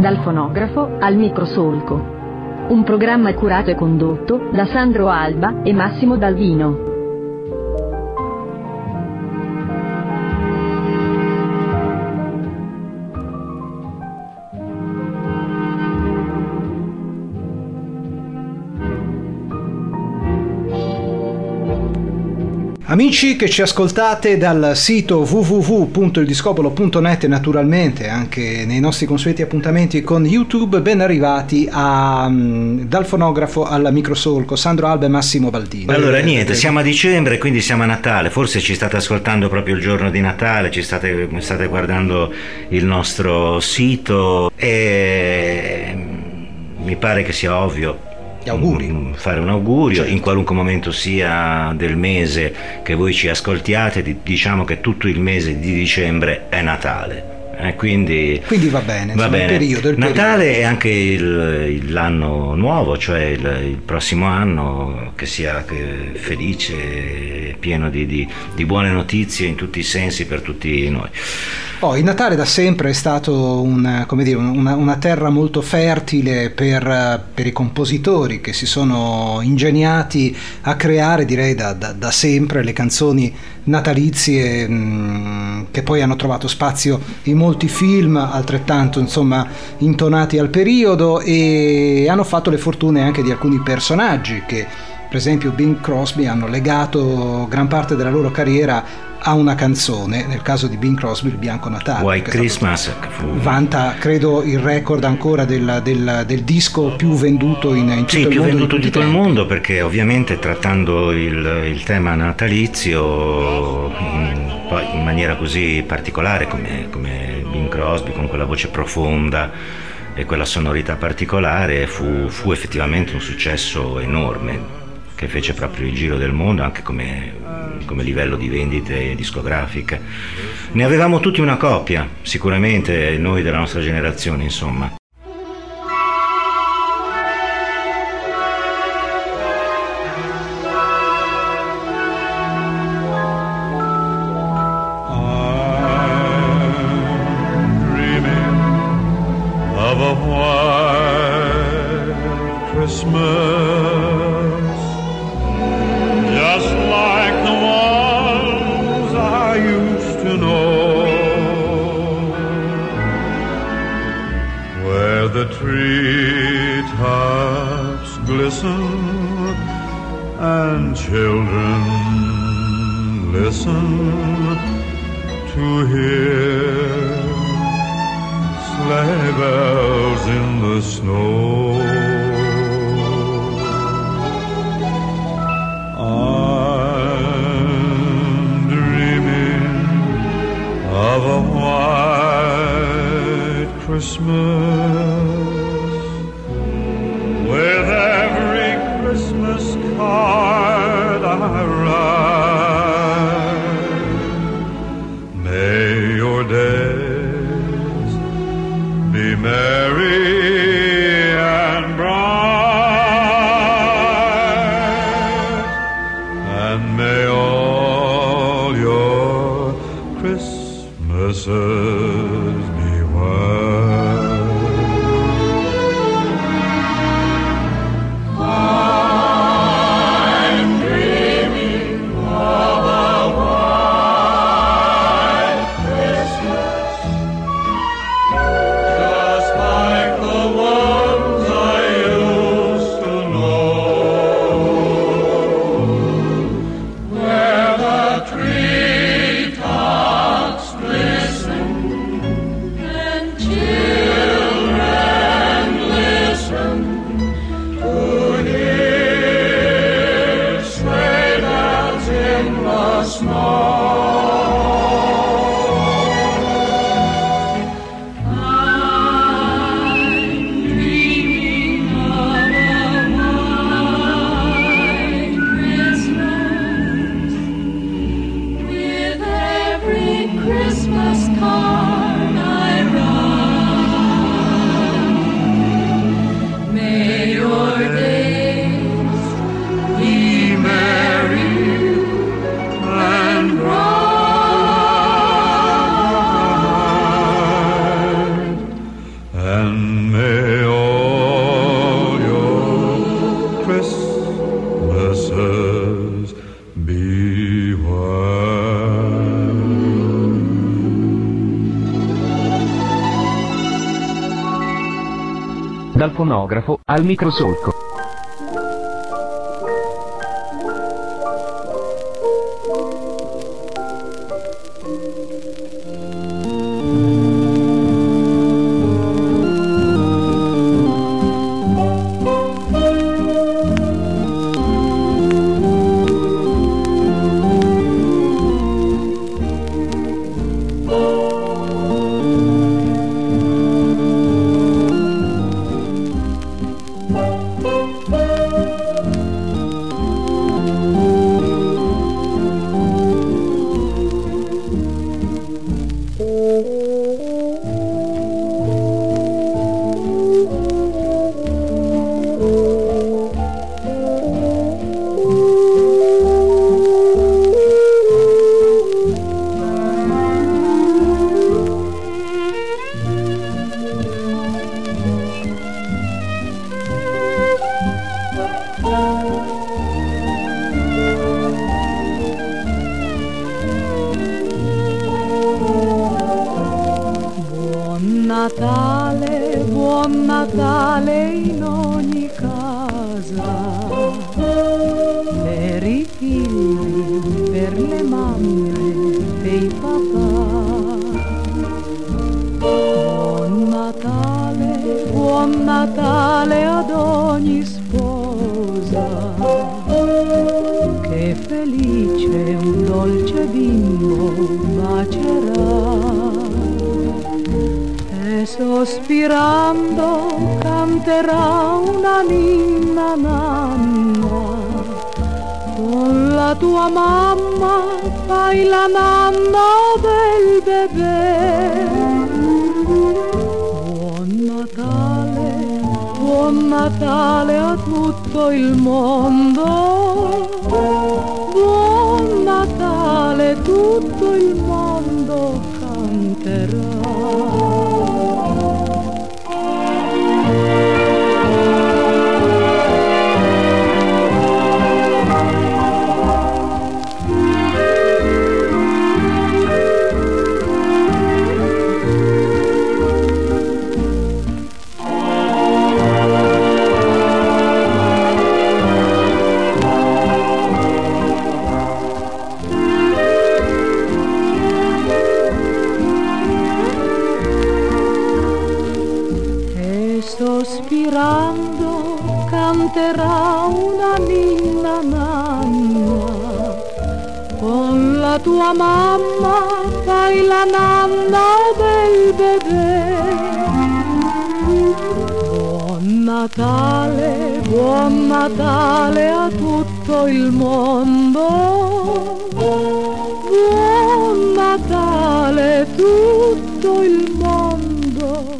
Dal fonografo al microsolco. Un programma curato e condotto da Sandro Alba e Massimo Dalvino. Amici che ci ascoltate dal sito www.ildiscopolo.net e naturalmente anche nei nostri consueti appuntamenti con YouTube, ben arrivati dal fonografo al microsolco, Sandro Alba e Massimo Baldini. Allora niente, siamo a dicembre, quindi siamo a Natale, forse ci state ascoltando proprio il giorno di Natale, state guardando il nostro sito e mi pare che sia ovvio gli auguri. Fare un augurio, certo, in qualunque momento sia del mese che voi ci ascoltiate, diciamo che tutto il mese di dicembre è Natale. Quindi va bene, il periodo, il Natale periodo. E anche l'anno nuovo, cioè il prossimo anno che sia felice, pieno di buone notizie in tutti i sensi per tutti noi. Il Natale da sempre è stato una terra molto fertile per i compositori che si sono ingegnati a creare, direi da sempre, le canzoni natalizie che poi hanno trovato spazio in molti film altrettanto intonati al periodo, e hanno fatto le fortune anche di alcuni personaggi che, per esempio Bing Crosby, hanno legato gran parte della loro carriera a una canzone. Nel caso di Bing Crosby, il Bianco Natale, White Christmas, vanta credo il record ancora del disco più venduto in tutto il mondo. Più venduto in tutto il mondo, perché ovviamente trattando il tema natalizio poi in maniera così particolare come Bing Crosby, con quella voce profonda e quella sonorità particolare, fu effettivamente un successo enorme che fece proprio il giro del mondo, anche come livello di vendite discografiche. Ne avevamo tutti una copia, sicuramente noi della nostra generazione, insomma. Be merry and May all your Christmases be well. Dal fonografo al microsolco. Buon Natale in ogni casa, per i figli, per le mamme e i papà. Buon Natale ad ogni sposa, che felice un dolce bimbo bacerà. E sospirando canterà una ninna nanna, con la tua mamma fai la nanna del bebè. Buon Natale a tutto il mondo, buon Natale tutto il mondo canterà. Sospirando canterà una ninna nanna, con la tua mamma fai la nanna del bebè. Buon Natale a tutto il mondo, buon Natale tutto il mondo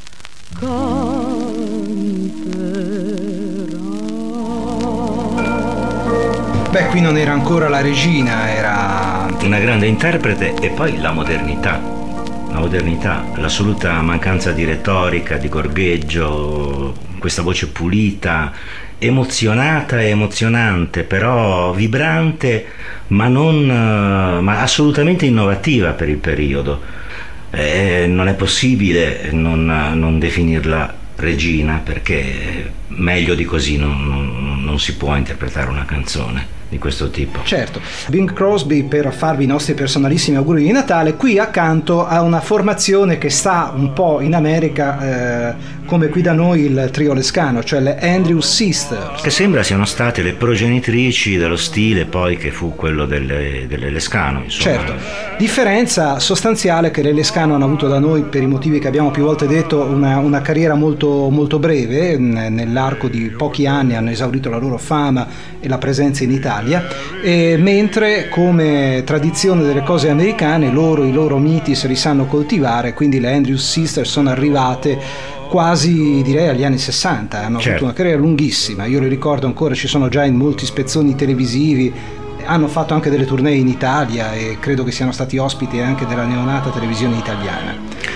Beh, qui non era ancora la regina, era una grande interprete. E poi la modernità, l'assoluta mancanza di retorica, di gorgheggio, questa voce pulita, emozionata e emozionante, però vibrante, ma assolutamente innovativa per il periodo. Non è possibile non definirla regina, perché meglio di così non si può interpretare una canzone di questo tipo. Certo. Bing Crosby per farvi i nostri personalissimi auguri di Natale, qui accanto a una formazione che sta un po' in America come qui da noi il trio Lescano, cioè le Andrews Sisters, che sembra siano state le progenitrici dello stile poi che fu quello delle Lescano, insomma. Certo, differenza sostanziale che le Lescano hanno avuto da noi, per i motivi che abbiamo più volte detto, una carriera molto, molto breve. Nell'arco di pochi anni hanno esaurito la loro fama e la presenza in Italia, mentre come tradizione delle cose americane i loro miti se li sanno coltivare, quindi le Andrews Sisters sono arrivate quasi, direi, agli anni 60, hanno avuto una carriera lunghissima. Io le ricordo ancora, ci sono già in molti spezzoni televisivi, hanno fatto anche delle tournée in Italia e credo che siano stati ospiti anche della neonata televisione italiana.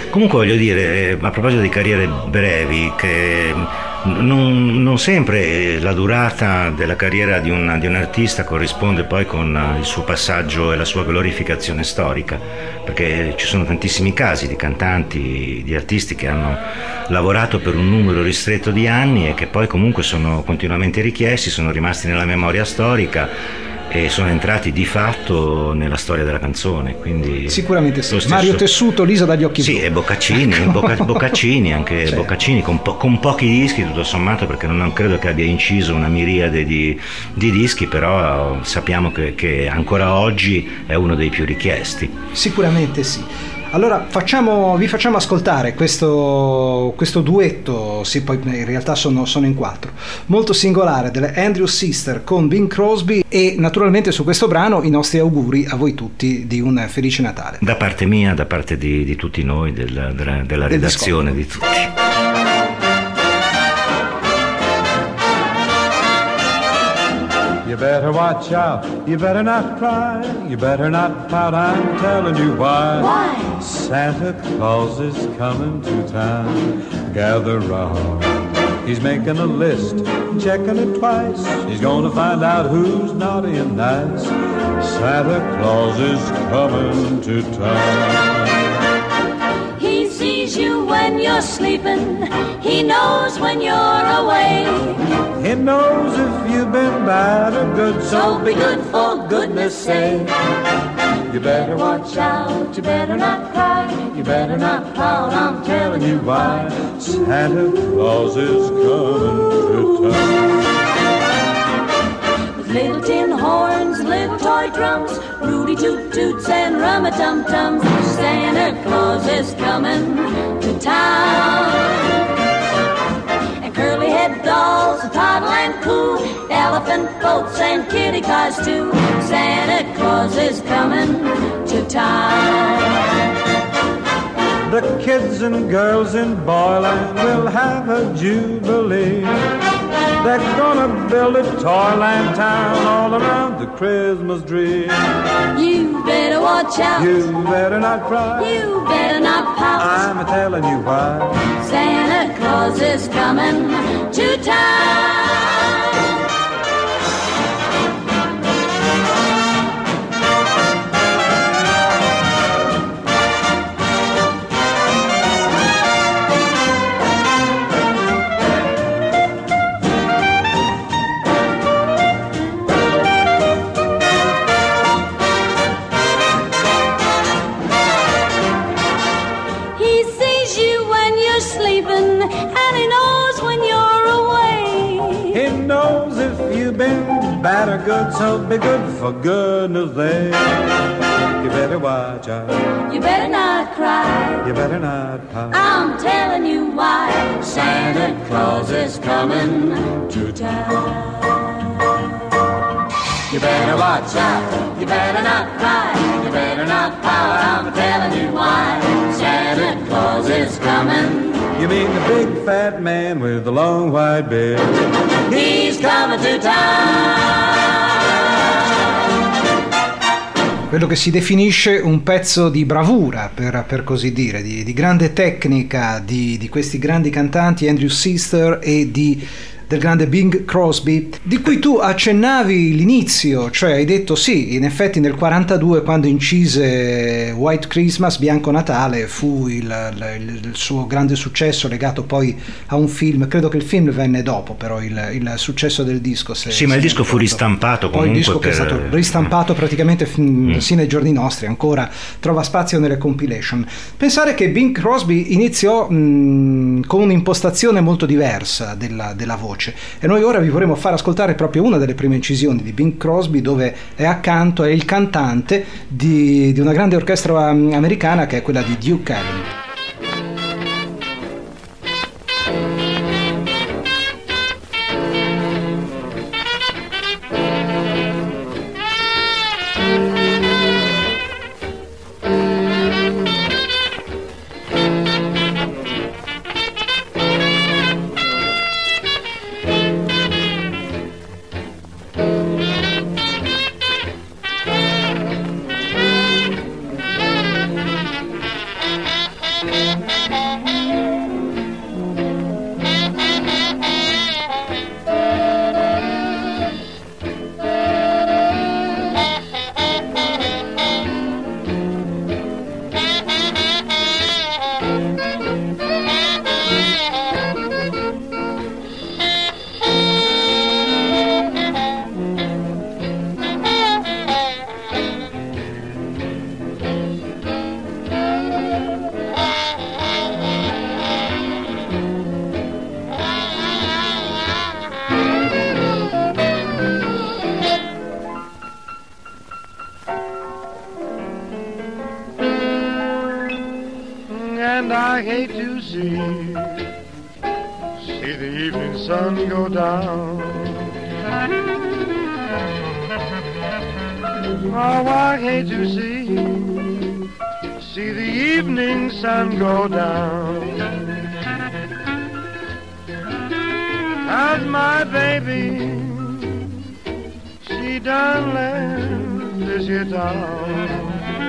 Comunque voglio dire, a proposito di carriere brevi, che non sempre la durata della carriera di un artista corrisponde poi con il suo passaggio e la sua glorificazione storica, perché ci sono tantissimi casi di cantanti, di artisti che hanno lavorato per un numero ristretto di anni e che poi comunque sono continuamente richiesti, sono rimasti nella memoria storica e sono entrati di fatto nella storia della canzone, quindi sicuramente sì. Mario Tessuto, Lisa dagli occhi blu. Sì, e Boccaccini, Boccaccini anche certo. Boccaccini con pochi dischi tutto sommato, perché non credo che abbia inciso una miriade di dischi, però sappiamo che ancora oggi è uno dei più richiesti. Sicuramente sì. Allora vi facciamo ascoltare questo duetto, sì, poi in realtà sono in 4, molto singolare, delle Andrew Sister con Bing Crosby, e naturalmente su questo brano i nostri auguri a voi tutti di un felice Natale. Da parte mia, da parte di tutti noi, della redazione, di tutti. You better watch out, you better not cry, you better not pout, I'm telling you why. Why? Santa Claus is coming to town, gather round. He's making a list, checking it twice, he's gonna find out who's naughty and nice. Santa Claus is coming to town. He sees you when you're sleeping, he knows when you're away. He knows if you've been bad or good, So be good for goodness sake. you better Watch out, you better not cry, you better not pout, I'm telling you why. Santa Claus is coming to town. With little tin horns, little toy drums, Rudy Toot Toots and Rum-a-Tum-Tums, Santa Claus is coming to town. And curly-head dolls, Toddle and Pooh, elephant boats and kitty cars too, Santa Claus is coming to town. The kids and girls in Boyland will have a jubilee. They're gonna build a toyland town all around the Christmas tree. You better watch out, You better not cry, you better not pout, I'm telling you why. Santa Claus is coming to town. He sees you when you're sleeping, and he knows when you're away. He knows if you've been bad or good, so be good for goodness sake. You better watch out, You better not cry, you better not pout. I'm telling you why. Santa Claus is coming to town. You better watch out, you better not cry, you better not pout, I'm telling you why. Santa Claus is coming. You mean the big fat man with the long white beard? He's coming to town. Quello che si definisce un pezzo di bravura, per così dire, di grande tecnica di questi grandi cantanti Andrew Sister e del grande Bing Crosby, di cui tu accennavi l'inizio, cioè hai detto sì, in effetti nel 42 quando incise White Christmas, Bianco Natale, fu il suo grande successo legato poi a un film, credo che il film venne dopo però il successo del disco. Sì, ma il disco fu ristampato poi comunque. Il disco che è stato ristampato praticamente sino ai giorni nostri, ancora trova spazio nelle compilation. Pensare che Bing Crosby iniziò con un'impostazione molto diversa della voce, e noi ora vi vorremmo far ascoltare proprio una delle prime incisioni di Bing Crosby, dove è accanto, è il cantante di una grande orchestra americana che è quella di Duke Ellington. Eve, see the evening sun go down. Oh, I hate to see the evening sun go down. 'Cause my baby, she done left this here town.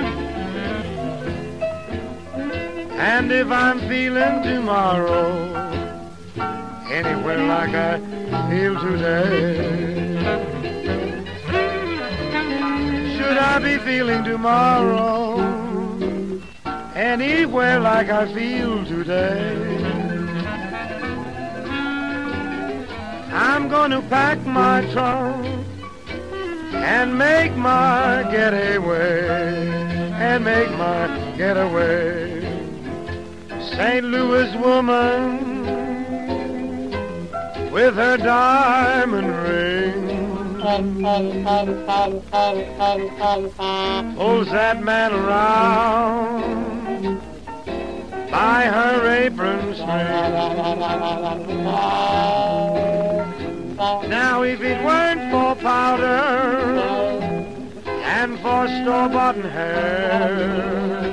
And if I'm feeling tomorrow anywhere like I feel today, should I be feeling tomorrow anywhere like I feel today, I'm gonna pack my trunk and make my getaway, and make my getaway. St. Louis woman with her diamond ring pulls that man around by her apron string. Now if it weren't for powder and for store-bought hair,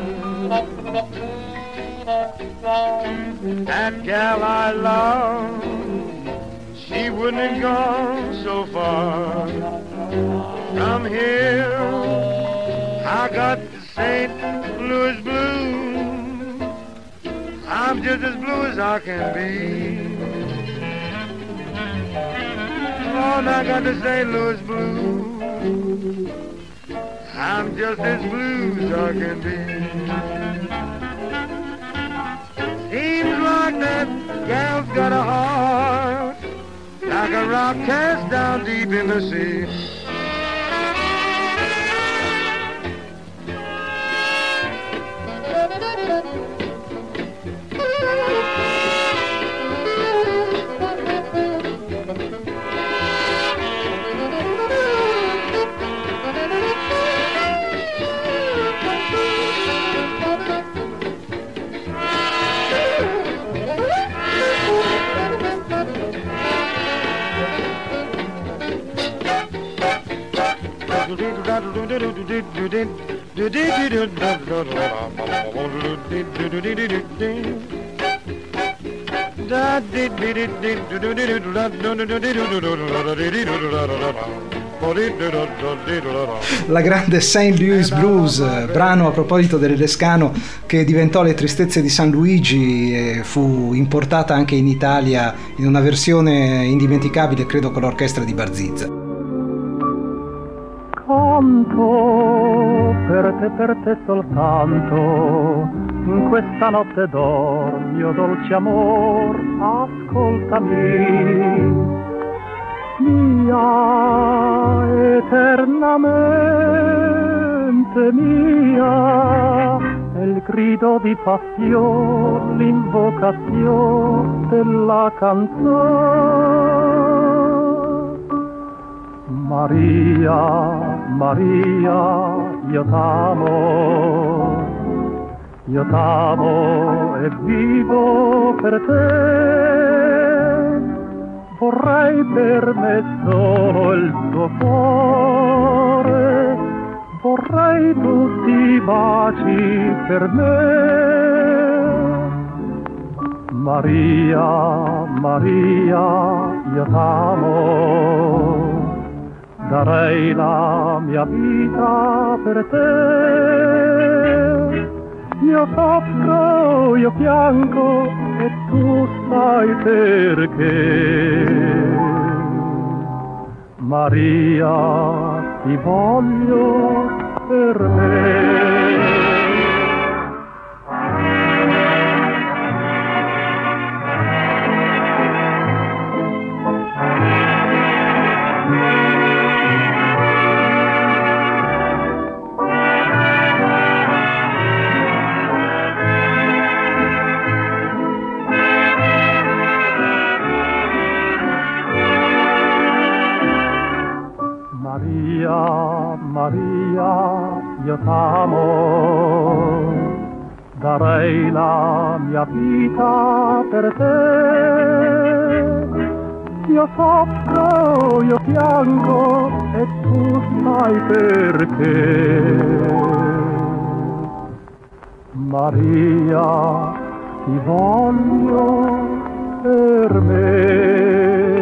that gal I love, she wouldn't have gone so far from here. I got the St. Louis blues, I'm just as blue as I can be. Oh, I got the St. Louis blues, I'm just as blue as I can be. Seems like that gal's got a heart like a rock cast down deep in the sea. La grande St. Louis Blues, brano a proposito del Lescano che diventò Le tristezze di San Luigi e fu importata anche in Italia in una versione indimenticabile, credo con l'orchestra di Barzizza. Canto per te soltanto, in questa notte d'or, mio dolce amor, ascoltami. Mia, eternamente mia, è il grido di passione, l'invocazione della canzone. Maria, Maria, io t'amo e vivo per te. Vorrei per me solo il tuo cuore, vorrei tutti i baci per me. Maria, Maria, io t'amo, darei la mia vita per te. Io soffro, io piango e tu sai perché. Maria, ti voglio per me. Maria, io t'amo, darei la mia vita per te. Io soffro, io piango e tu sai perché. Maria, ti voglio per me.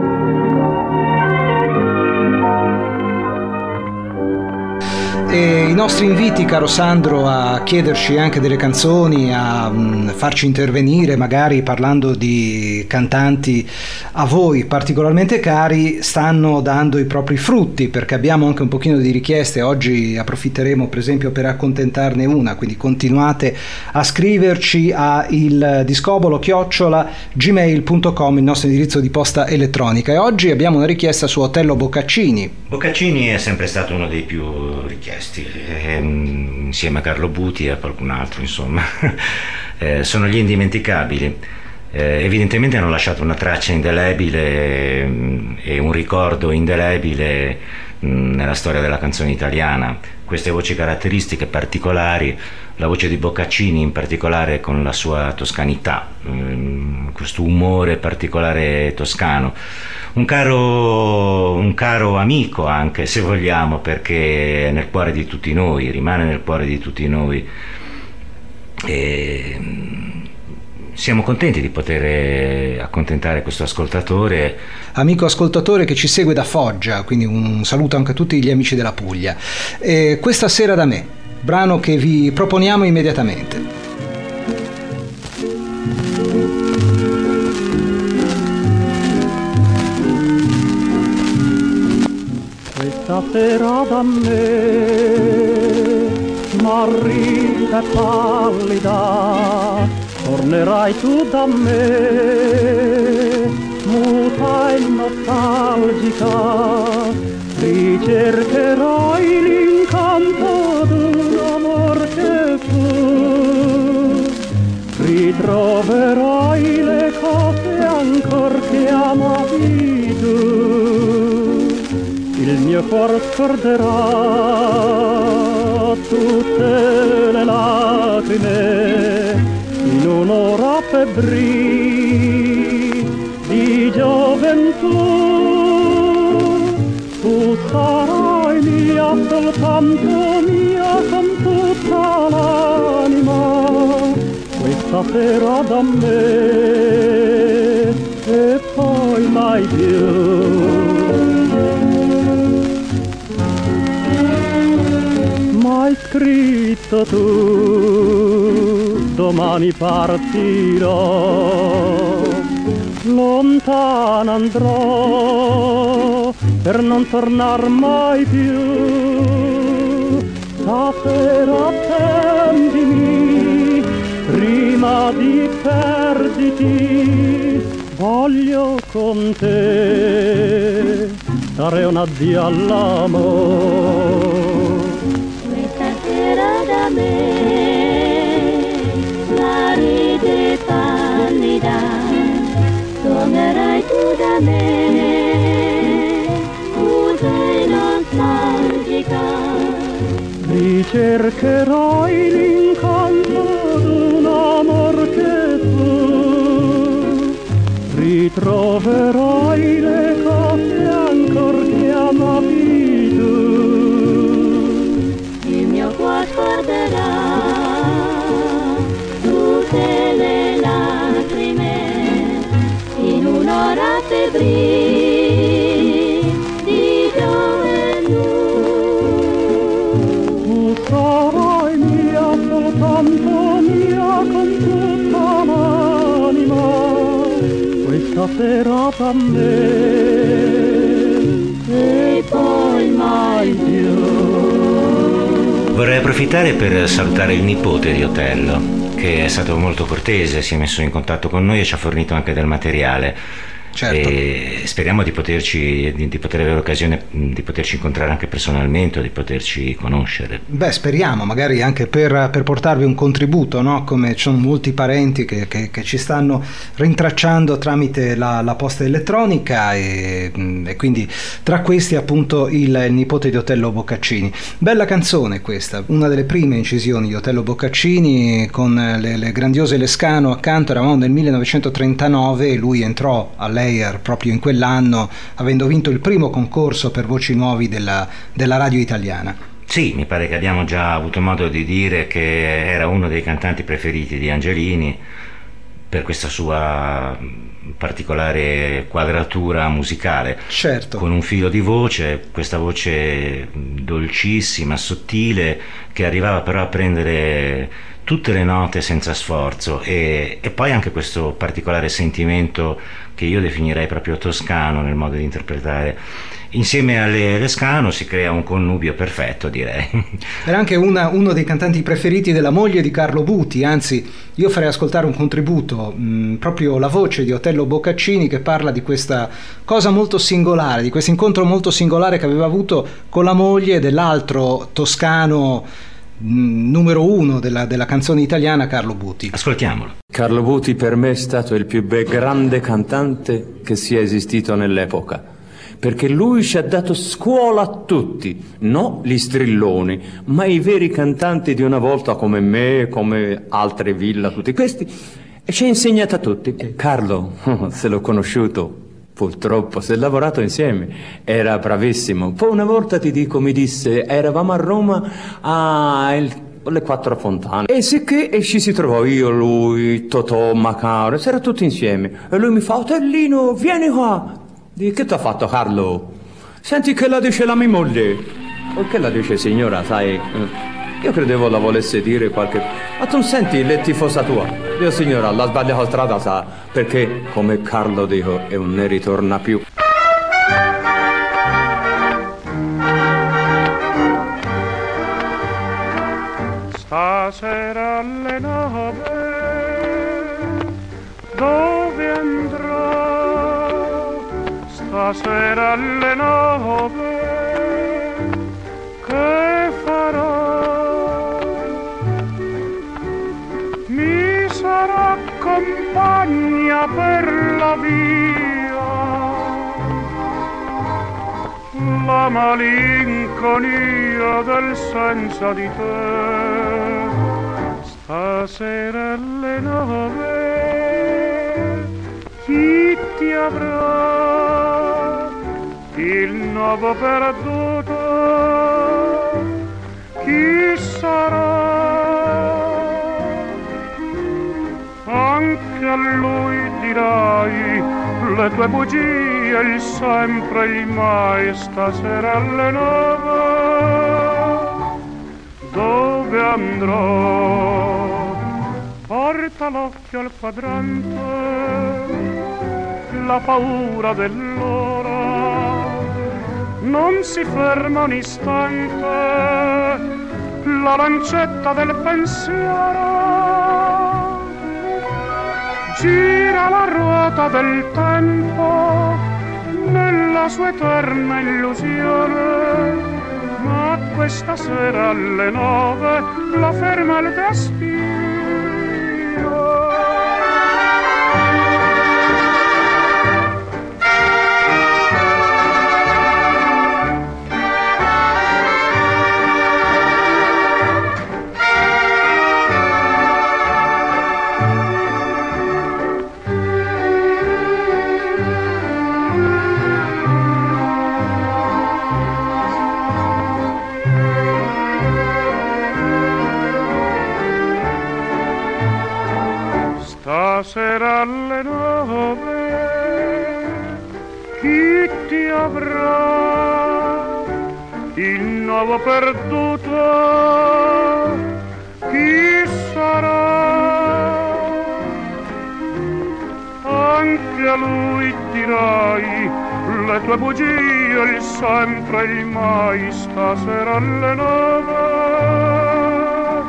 E i nostri inviti, caro Sandro, a chiederci anche delle canzoni, a farci intervenire, magari parlando di cantanti a voi particolarmente cari, stanno dando i propri frutti, perché abbiamo anche un pochino di richieste. Oggi approfitteremo per esempio per accontentarne una, quindi continuate a scriverci a il discobolo@gmail.com, il nostro indirizzo di posta elettronica. E oggi abbiamo una richiesta su Otello Boccaccini. Boccaccini è sempre stato uno dei più richiesti, insieme a Carlo Buti e a qualcun altro, insomma. Sono gli indimenticabili. Evidentemente hanno lasciato una traccia indelebile e un ricordo indelebile nella storia della canzone italiana. Queste voci caratteristiche particolari, la voce di Boccaccini in particolare con la sua toscanità, questo umore particolare toscano, un caro amico anche, se vogliamo, perché è nel cuore di tutti noi, rimane nel cuore di tutti noi. E siamo contenti di poter accontentare questo ascoltatore. Amico ascoltatore che ci segue da Foggia, quindi un saluto anche a tutti gli amici della Puglia. Questa sera da me, brano che vi proponiamo immediatamente. Questa sera da me, marrita e pallida, tornerai tu da me, muta e nostalgica, ricercherai l'incanto d'un amor che fu, ritroverai le cose ancor che amavi tu, il mio cuore scorderà tutte le lacrime in un'ora febbril di gioventù. Tu sarai mia, soltanto mia, con tutta l'anima, questa sera da me e poi mai più. M'hai scritto tu, domani partirò, lontano andrò per non tornar mai più. Stasera attendimi, prima di perditi, voglio con te dare un addio all'amore. Da me, la ride pallida, tornerai tu da me, tu sei nostalgica, ricercherai l'incanto d'un amor che tu, ritroverai le cose ancor che amavi tu. Scorderà tutte le lacrime in un'ora febbril di gioventù. Tu sarai mia, soltanto mia, con tutta l'anima, questa sera da me e poi mai più. Vorrei approfittare per salutare il nipote di Otello, che è stato molto cortese, si è messo in contatto con noi e ci ha fornito anche del materiale. Certo. E speriamo di poter avere l'occasione di poterci incontrare anche personalmente o di poterci conoscere. Beh, speriamo, magari anche per portarvi un contributo, no? Come ci sono molti parenti che ci stanno rintracciando tramite la posta elettronica e quindi tra questi appunto il nipote di Otello Boccaccini. Bella canzone questa, una delle prime incisioni di Otello Boccaccini con le grandiose Lescano accanto. Eravamo nel 1939 e lui entrò all'EIR proprio in quell'anno, avendo vinto il primo concorso per voci nuovi della radio italiana. Sì, mi pare che abbiamo già avuto modo di dire che era uno dei cantanti preferiti di Angelini per questa sua particolare quadratura musicale. Certo. Con un filo di voce, questa voce dolcissima, sottile, che arrivava però a prendere tutte le note senza sforzo e poi anche questo particolare sentimento che io definirei proprio toscano nel modo di interpretare. Insieme alle Lescano si crea un connubio perfetto, direi. Era anche uno dei cantanti preferiti della moglie di Carlo Buti, anzi io farei ascoltare un contributo, proprio la voce di Otello Boccaccini, che parla di questa cosa molto singolare, di questo incontro molto singolare che aveva avuto con la moglie dell'altro toscano numero uno della canzone italiana, Carlo Buti. Ascoltiamolo. Carlo Buti per me è stato il più grande cantante che sia esistito nell'epoca, perché lui ci ha dato scuola a tutti, no gli strilloni, ma i veri cantanti di una volta come me, come altre Villa, tutti questi, e ci ha insegnato a tutti. Carlo, se l'ho conosciuto, purtroppo, si è lavorato insieme, era bravissimo. Poi una volta mi disse, eravamo a Roma le Quattro Fontane, e sicché e ci si trovò io, lui, Totò, Macaro, c'era tutti insieme, e lui mi fa, Otellino, vieni qua. Che ti ha fatto, Carlo? Senti che la dice la mia moglie. O che la dice, signora, sai? Io credevo la volesse dire qualche... Ma tu senti, le tifosa tua. Io, signora, la sbagliata strada, sa, perché, come Carlo dico, e non ne ritorna più. Stasera alle 9 dove andrò? Stasera alle 9 che farò? Mi sarà compagna per la via, la malinconia del senza di te. Stasera alle 9 chi ti avrà? Il nuovo perduto chi sarà? Anche a lui dirai le tue bugie, il sempre, il mai. Stasera alle 9 dove andrò? Porta l'occhio al quadrante, la paura dell'ora non si ferma un istante, la lancetta del pensiero gira la ruota del tempo nella sua eterna illusione, ma questa sera alle 9 la ferma il destino. Stasera alle 9 chi ti avrà? Il nuovo perduto chi sarà? Anche a lui dirai le tue bugie, il sempre, il mai. Stasera alle 9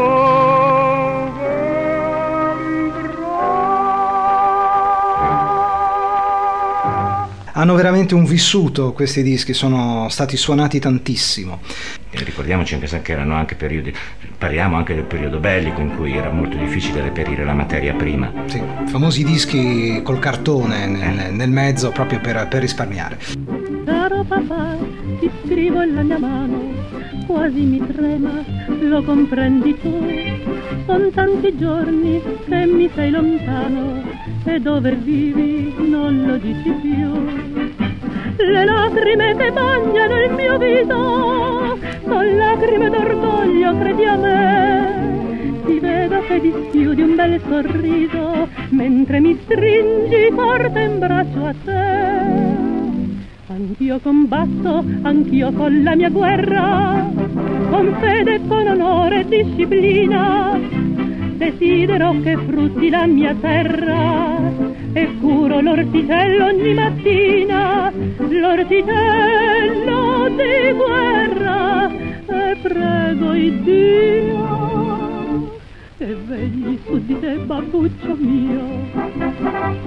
dove andrò? hanno veramente un vissuto, questi dischi sono stati suonati tantissimo. Ricordiamoci anche che erano anche periodi, parliamo anche del periodo bellico in cui era molto difficile reperire la materia prima. Sì, famosi dischi col cartone nel mezzo proprio per risparmiare. Caro papà, ti scrivo la mia mano, quasi mi trema, lo comprendi tu. Son tanti giorni che mi sei lontano e dove vivi non lo dici più. Le lacrime che bagnano il mio viso son lacrime d'orgoglio, credi a me. Ti vedo che dischiudi un bel sorriso mentre mi stringi forte in braccio a te. Anch'io combatto, anch'io con la mia guerra, con fede, con onore e disciplina. Desidero che frutti la mia terra e curo l'orticello ogni mattina, l'orticello di guerra, e prego il Dio che vegli su di te, babbuccio mio.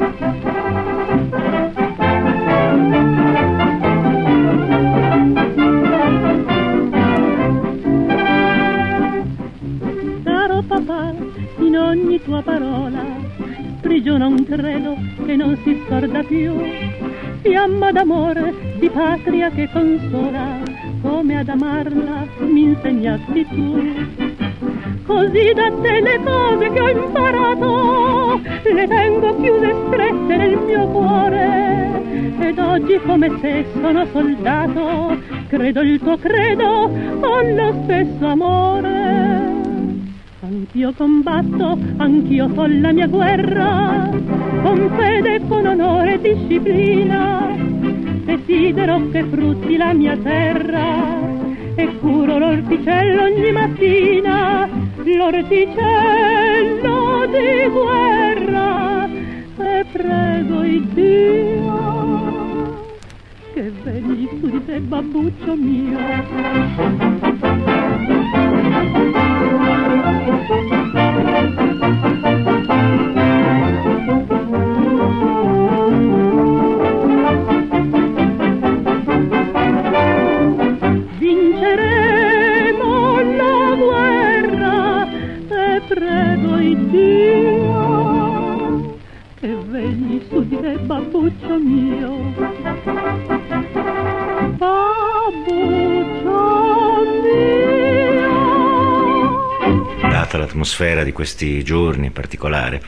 Caro papà, in ogni tua parola sprigiona un credo che non si scorda più, fiamma d'amore, di patria che consola, come ad amarla mi insegnasti tu. Così da te le cose che ho imparato le tengo chiuse strette nel mio cuore, ed oggi come te sono soldato, credo il tuo credo con lo stesso amore. Anch'io combatto, anch'io con la mia guerra, con fede, con onore e disciplina. Desidero che frutti la mia terra e curo l'orticello ogni mattina, l'orticello di guerra, e prego il Dio che vegli su di te, babbuccio mio. Vinceremo la guerra e prego il Dio che vegli su di te, babbuccio mio. Babbuccio mio. Data l'atmosfera di questi giorni in particolare,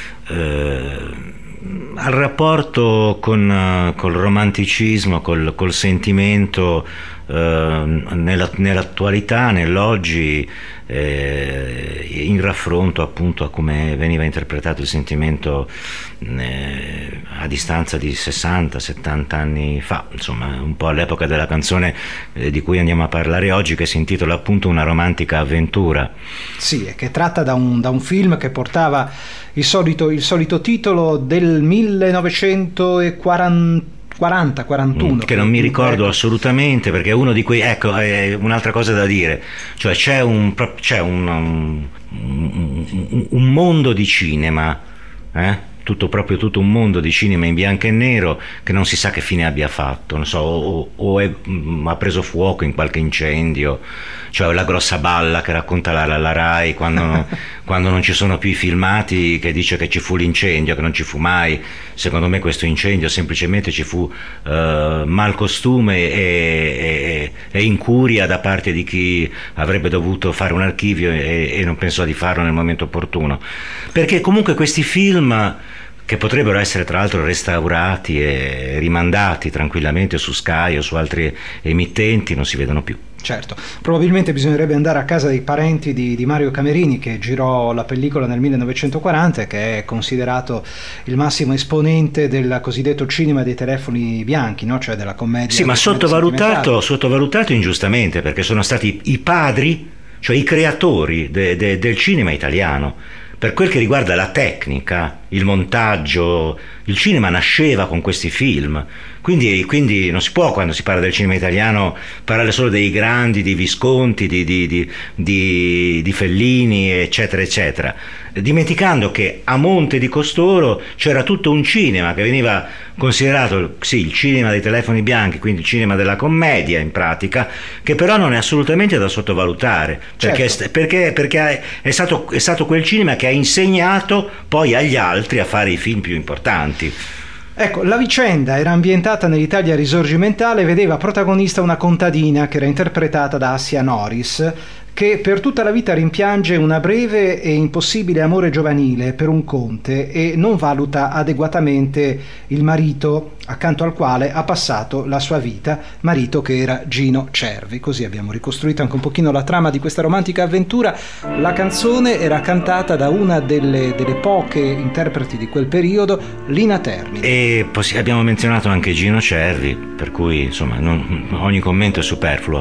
al rapporto col romanticismo, col sentimento, nell'attualità, nell'oggi, in raffronto appunto a come veniva interpretato il sentimento a distanza di 60-70 anni fa, insomma un po' all'epoca della canzone di cui andiamo a parlare oggi, che si intitola appunto Una romantica avventura. Sì, e che tratta da un film che portava il solito titolo del 1940-41, che non mi ricordo assolutamente, perché è uno di quei, ecco, è un'altra cosa da dire, cioè c'è un mondo di cinema, tutto un mondo di cinema in bianco e nero che non si sa che fine abbia fatto, non so, o ha preso fuoco in qualche incendio, cioè La grossa balla che racconta la Rai quando non ci sono più i filmati, che dice che ci fu l'incendio, che non ci fu mai. Secondo me questo incendio semplicemente ci fu malcostume e incuria da parte di chi avrebbe dovuto fare un archivio e non pensò di farlo nel momento opportuno, perché comunque questi film, che potrebbero essere tra l'altro restaurati e rimandati tranquillamente su Sky o su altri emittenti, non si vedono più. Certo, probabilmente bisognerebbe andare a casa dei parenti di Mario Camerini, che girò la pellicola nel 1940 e che è considerato il massimo esponente del cosiddetto cinema dei telefoni bianchi, no? Cioè della commedia. Sì, ma sottovalutato ingiustamente, perché sono stati i padri, cioè i creatori del cinema italiano. Per quel che riguarda la tecnica, il montaggio, il cinema nasceva con questi film, quindi non si può, quando si parla del cinema italiano, parlare solo dei grandi, di Visconti, di Fellini, eccetera eccetera, dimenticando che a monte di costoro c'era tutto un cinema che veniva considerato, sì, il cinema dei telefoni bianchi, quindi il cinema della commedia in pratica, che però non è assolutamente da sottovalutare, perché è stato quel cinema che ha insegnato poi agli altri a fare i film più importanti. Ecco, la vicenda era ambientata nell'Italia risorgimentale e vedeva protagonista una contadina che era interpretata da Assia Norris, che per tutta la vita rimpiange una breve e impossibile amore giovanile per un conte e non valuta adeguatamente il marito accanto al quale ha passato la sua vita, marito che era Gino Cervi. Così abbiamo ricostruito anche un pochino la trama di questa romantica avventura. La canzone era cantata da una delle poche interpreti di quel periodo, Lina Termini. E abbiamo menzionato anche Gino Cervi, per cui insomma ogni commento è superfluo.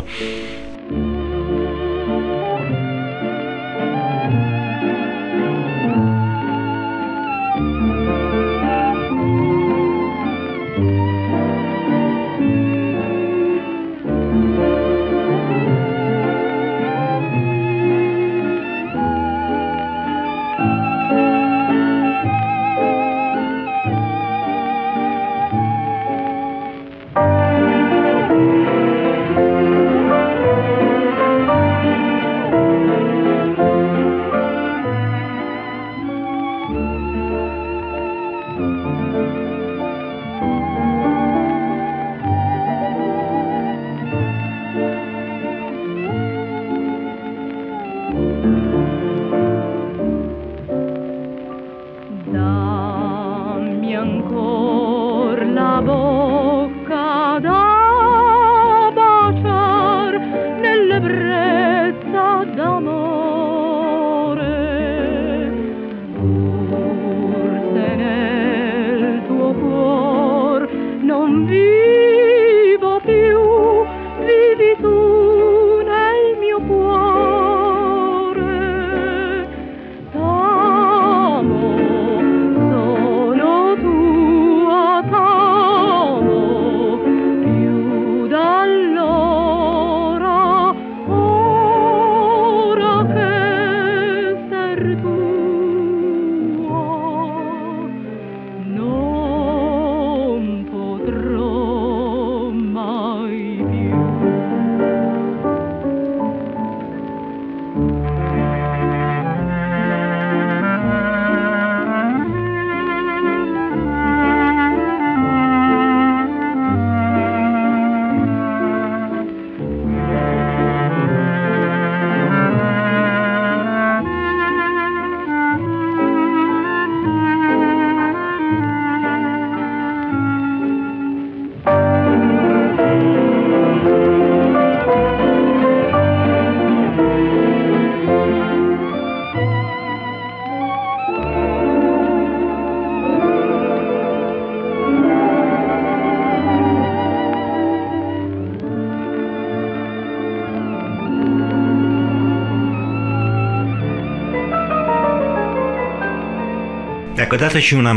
Ecco, dateci una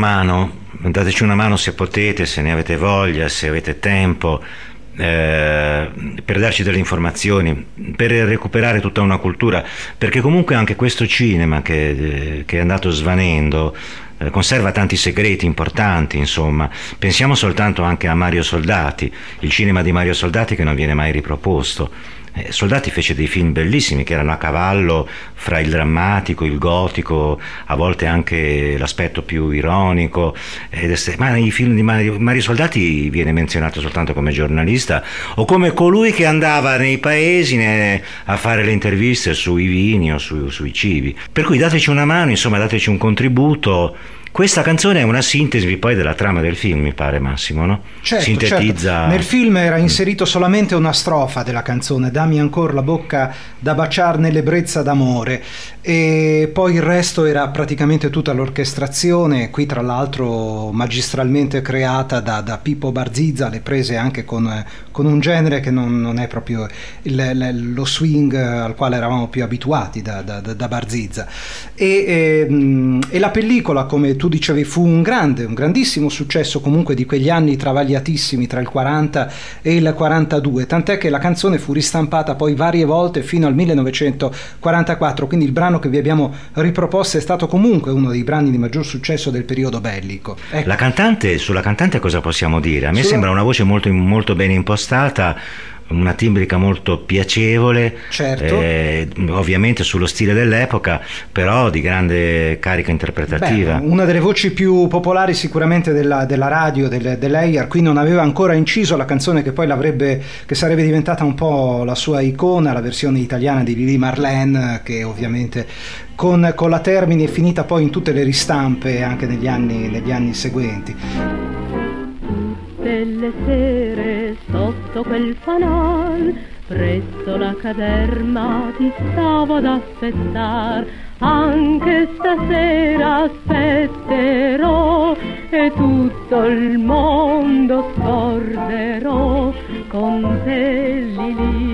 mano se potete, se ne avete voglia, se avete tempo, per darci delle informazioni, per recuperare tutta una cultura, perché comunque anche questo cinema che è andato svanendo conserva tanti segreti importanti, insomma. Pensiamo soltanto anche a Mario Soldati, il cinema di Mario Soldati che non viene mai riproposto. Soldati fece dei film bellissimi che erano a cavallo fra il drammatico, il gotico, a volte anche l'aspetto più ironico, ma nei film di Mario Soldati viene menzionato soltanto come giornalista o come colui che andava nei paesi a fare le interviste sui vini o sui cibi. Per cui dateci una mano, insomma, dateci un contributo. Questa canzone è una sintesi poi della trama del film, mi pare, Massimo, no? Certo, sintetizza. Certo. Nel film era inserito solamente una strofa della canzone, dammi ancora la bocca da baciar nell'ebbrezza d'amore, e poi il resto era praticamente tutta l'orchestrazione, qui tra l'altro magistralmente creata da Pippo Barzizza, le prese anche con un genere che non è proprio lo swing al quale eravamo più abituati da Barzizza, e la pellicola, come tu dicevi fu un grandissimo successo comunque di quegli anni travagliatissimi tra il 40 e il 42, tant'è che la canzone fu ristampata poi varie volte fino al 1944, quindi il brano che vi abbiamo riproposto è stato comunque uno dei brani di maggior successo del periodo bellico. Ecco. Sulla cantante cosa possiamo dire? A me sembra una voce molto, molto bene impostata, una timbrica molto piacevole, certo. Ovviamente sullo stile dell'epoca, però di grande carica interpretativa. Una delle voci più popolari sicuramente della radio, dell'Air. Qui non aveva ancora inciso la canzone che poi che sarebbe diventata un po' la sua icona, la versione italiana di Lili Marlene, che ovviamente con la Termini è finita poi in tutte le ristampe anche negli anni seguenti. Delle sere sotto quel fanal, presso la caserma ti stavo ad aspettar. Anche stasera aspetterò e tutto il mondo scorderò. Con te Lili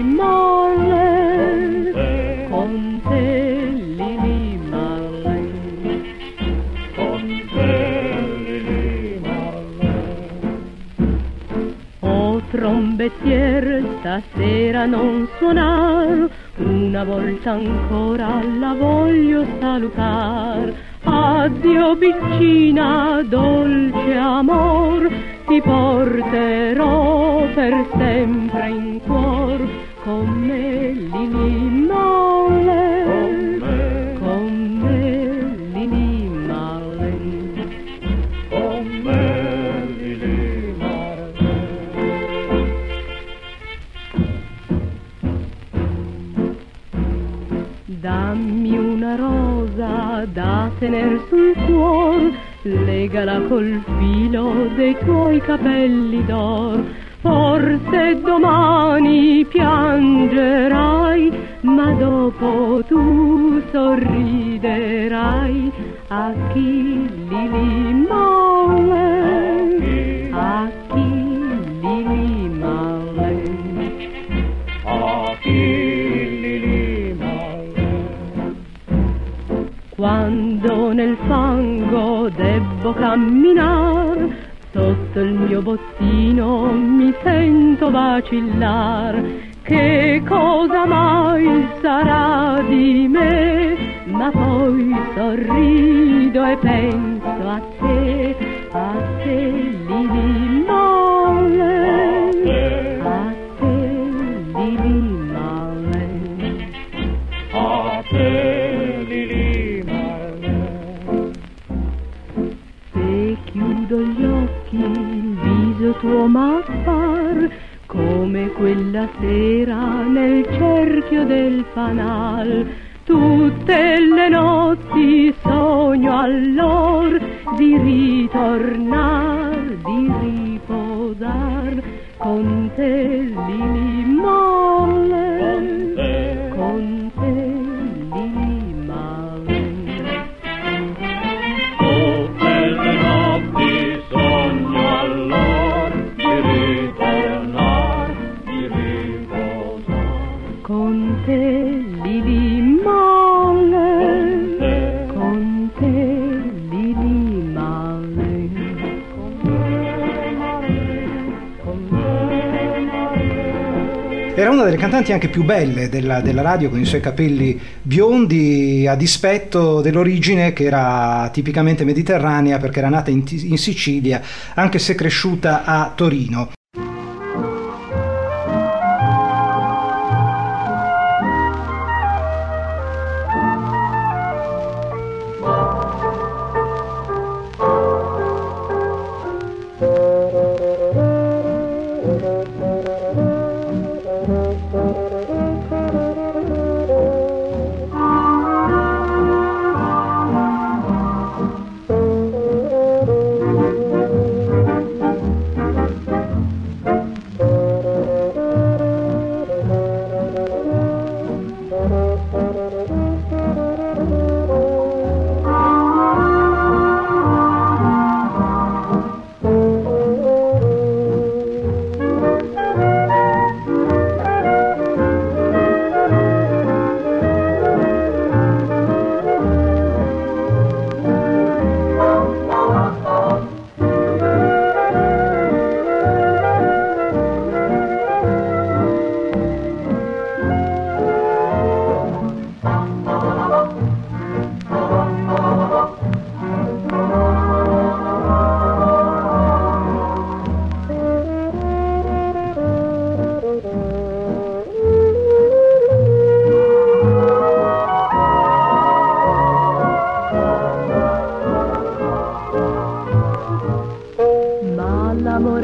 Marlene, con te Lili Marlene, con te Lili Marlene. Oh trombettier, stasera non suonar, una volta ancora la voglio salutar. Addio piccina, dolce amor, ti porterò per sempre in cuor. Con me Lili Marlene, con me Lili Marlene, con me Lili Marlene. Dammi una rosa da tener sul cuor, legala col filo dei tuoi capelli d'or. Forse domani piangerai, ma dopo tu sorriderai. A chi Lili Marlene, a chi Lili Marlene, a chi Lili Marlene. Quando nel fango debbo camminar, sotto il mio bottino mi sento vacillar. Che cosa mai sarà di me? Ma poi sorrido e penso a te Lili Marlene, a te Lili Marlene, a te Lili Marlene. Se chiudo gli occhi il viso tuo m'appar come quella sera nel cerchio del fanal. Tutte le notti sogno allor di ritornar, di riposar con te Lili Marlene, con te Lili Marlene. Tutte le notti sogno allor di ritornar, di riposar con te Lili Marlene, con te Lili Marlene, con te Marlene, con te Marlene. Era una delle cantanti anche più belle della radio, con i suoi capelli biondi, a dispetto dell'origine che era tipicamente mediterranea, perché era nata in Sicilia anche se cresciuta a Torino.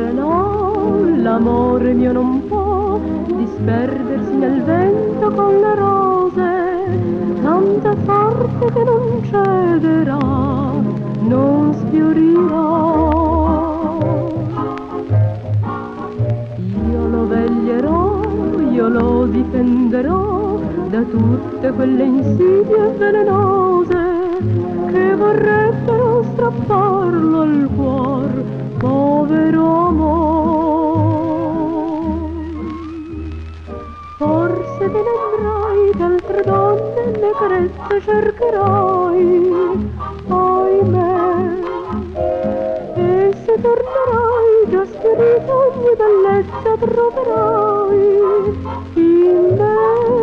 l'amore no, l'amore mio non può disperdersi nel vento con le rose, tanto è forte che non cederà, non sfiorirà. Io lo veglierò, io lo difenderò da tutte quelle insidie velenose che vorrebbero strapparlo al cuor, povero amor. Forse te ne andrai, d'altre donne le carezze cercherai, ahimè, e se tornerai già schiarita ogni bellezza troverai in me.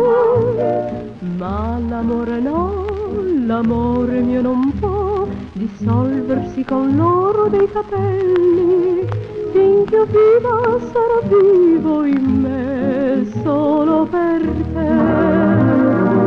Ma l'amore no, l'amore mio non può dissolversi con l'oro dei capelli, finché io viva sarà vivo in me solo per te.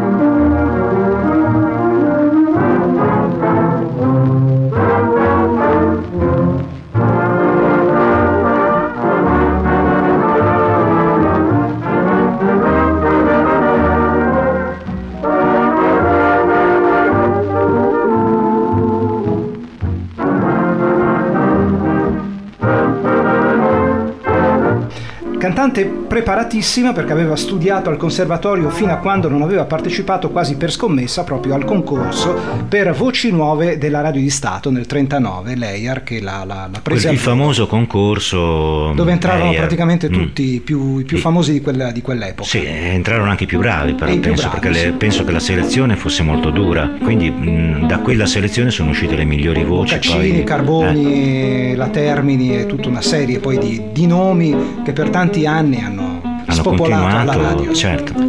Cantante preparatissima, perché aveva studiato al conservatorio fino a quando non aveva partecipato quasi per scommessa proprio al concorso per Voci Nuove della Radio di Stato nel 1939, l'EIAR, che l'ha presa. Il famoso concorso dove entrarono EIAR. Praticamente tutti i più famosi di quell'epoca. Sì, entrarono anche i più bravi, però penso che la selezione fosse molto dura, quindi da quella selezione sono uscite le migliori voci. Caccini, Carboni, La Termini e tutta una serie poi di nomi che per tanti anni hanno spopolato la radio. Certo.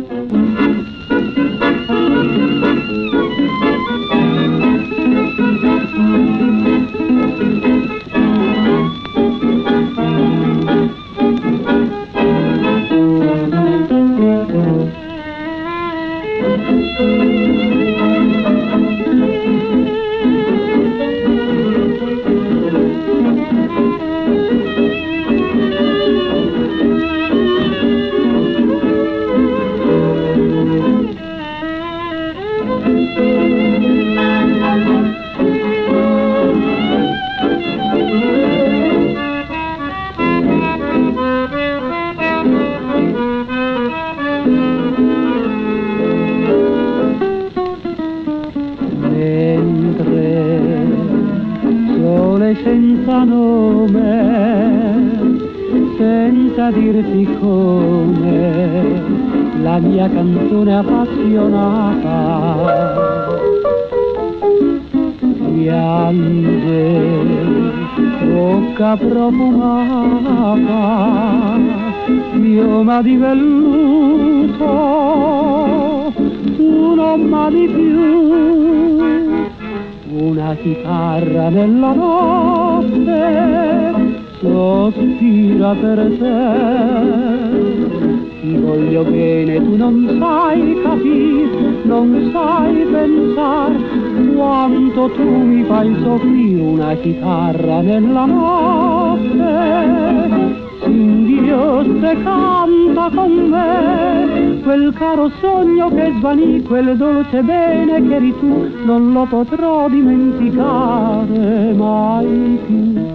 senza nome, senza dirti come, la mia canzone appassionata piange, bocca profumata, fioma di velluto, tu non m'ami più, una chitarra nella notte sospira per te. Ti voglio bene, tu non sai capire, non sai pensare quanto tu mi fai soffrire. Una chitarra nella notte singhiozza canta con me quel caro sogno che svanì, quel dolce bene che eri tu, non lo potrò dimenticare mai più.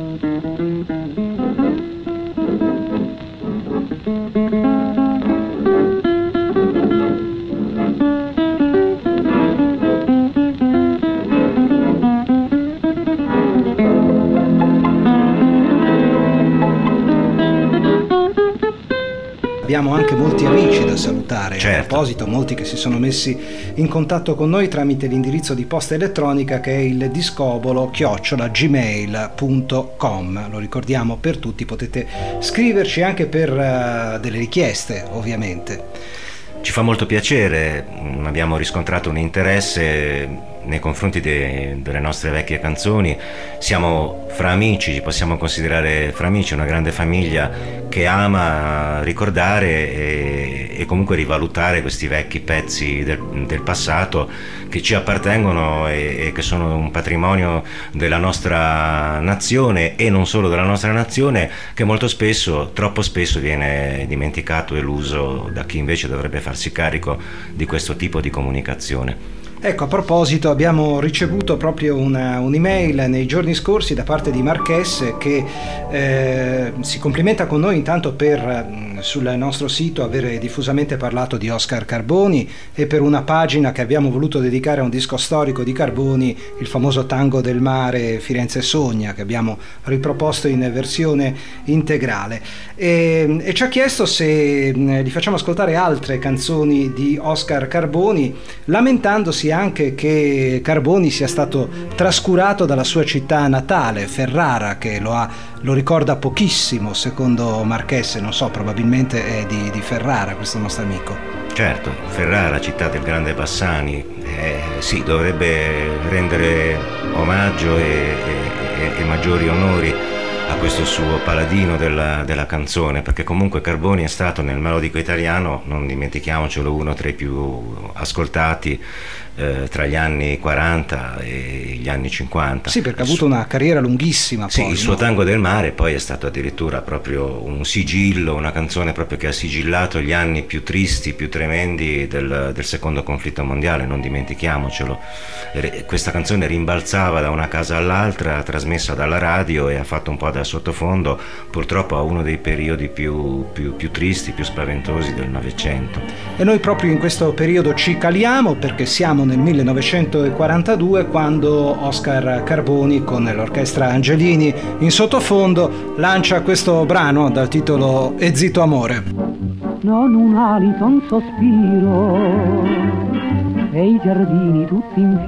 Abbiamo anche molti amici da salutare, certo. A proposito, molti che si sono messi in contatto con noi tramite l'indirizzo di posta elettronica che è il discobolo@gmail.com. Lo ricordiamo per tutti, potete scriverci anche per delle richieste, ovviamente. Ci fa molto piacere, abbiamo riscontrato un interesse nei confronti delle nostre vecchie canzoni. Siamo fra amici, ci possiamo considerare fra amici, una grande famiglia che ama ricordare e comunque rivalutare questi vecchi pezzi del passato che ci appartengono e che sono un patrimonio della nostra nazione, e non solo della nostra nazione, che molto spesso, troppo spesso, viene dimenticato e eluso da chi invece dovrebbe farsi carico di questo tipo di comunicazione. Ecco, a proposito, abbiamo ricevuto proprio un'email nei giorni scorsi da parte di Marchese che si complimenta con noi intanto per sul nostro sito avere diffusamente parlato di Oscar Carboni e per una pagina che abbiamo voluto dedicare a un disco storico di Carboni, il famoso Tango del mare Firenze Sogna, che abbiamo riproposto in versione integrale, e ci ha chiesto se gli facciamo ascoltare altre canzoni di Oscar Carboni, lamentandosi anche che Carboni sia stato trascurato dalla sua città natale, Ferrara, che lo ricorda pochissimo, secondo Marchese. Non so, probabilmente è di Ferrara questo nostro amico. Certo, Ferrara, città del grande Bassani, sì, dovrebbe rendere omaggio e maggiori onori a questo suo paladino della canzone, perché comunque Carboni è stato nel melodico italiano, non dimentichiamocelo, uno tra i più ascoltati tra gli anni 40 e gli anni 50. Sì, perché ha avuto una carriera lunghissima. Sì, poi, il suo Tango del mare poi è stato addirittura proprio un sigillo, una canzone proprio che ha sigillato gli anni più tristi, più tremendi del secondo conflitto mondiale, non dimentichiamocelo. Questa canzone rimbalzava da una casa all'altra, trasmessa dalla radio, e ha fatto un po' da sottofondo purtroppo a uno dei periodi più tristi, più spaventosi del Novecento. E noi proprio in questo periodo ci caliamo, perché siamo nel 1942, quando Oscar Carboni con l'orchestra Angelini in sottofondo lancia questo brano dal titolo E zitto amore. Non un alito, un sospiro, e i giardini tutti in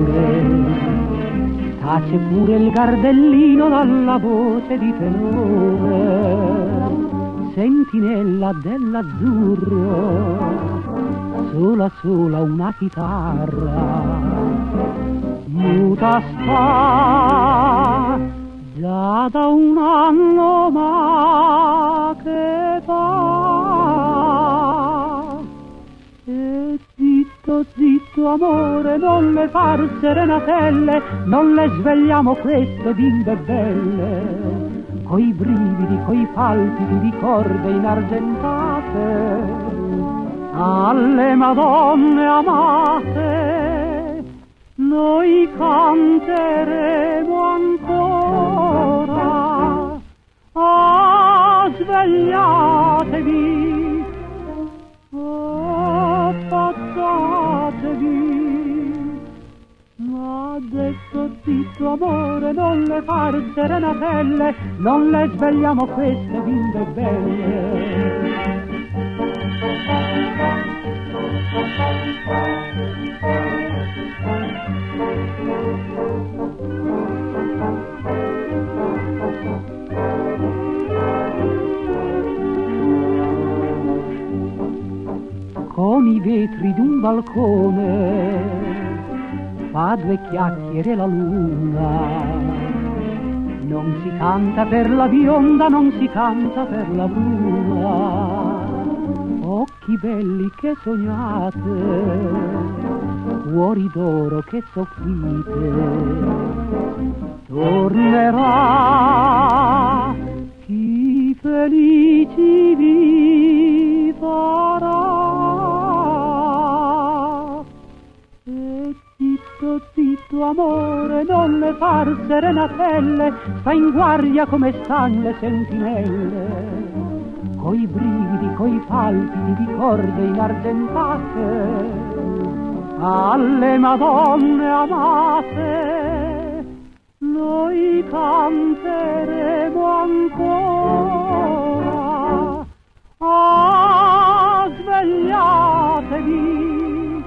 fiore, tace pure il gardellino dalla voce di tenore, sentinella dell'azzurro, sola sola una chitarra, muta sta già da un anno, ma che fa? E zitto, zitto amore, non le far serenatelle, non le svegliamo queste bimbe belle, coi brividi, coi palpiti di corde inargentate, alle Madonne amate, noi canteremo ancora. Ah, svegliatevi, affacciatevi, ma detto zitto amore, non le far serenatelle, non le svegliamo queste bimbe belle. Con i vetri d'un balcone fa due chiacchiere la luna, non si canta per la bionda, non si canta per la bruna. Occhi belli che sognate, cuori d'oro che soffrite, tornerà chi felici vi farà. E zitto, zitto amore, non le far serenatelle, sta in guardia come stan le sentinelle, coi brividi, coi palpiti di corde inargentate, alle Madonne amate, noi canteremo ancora. Ah, svegliatevi,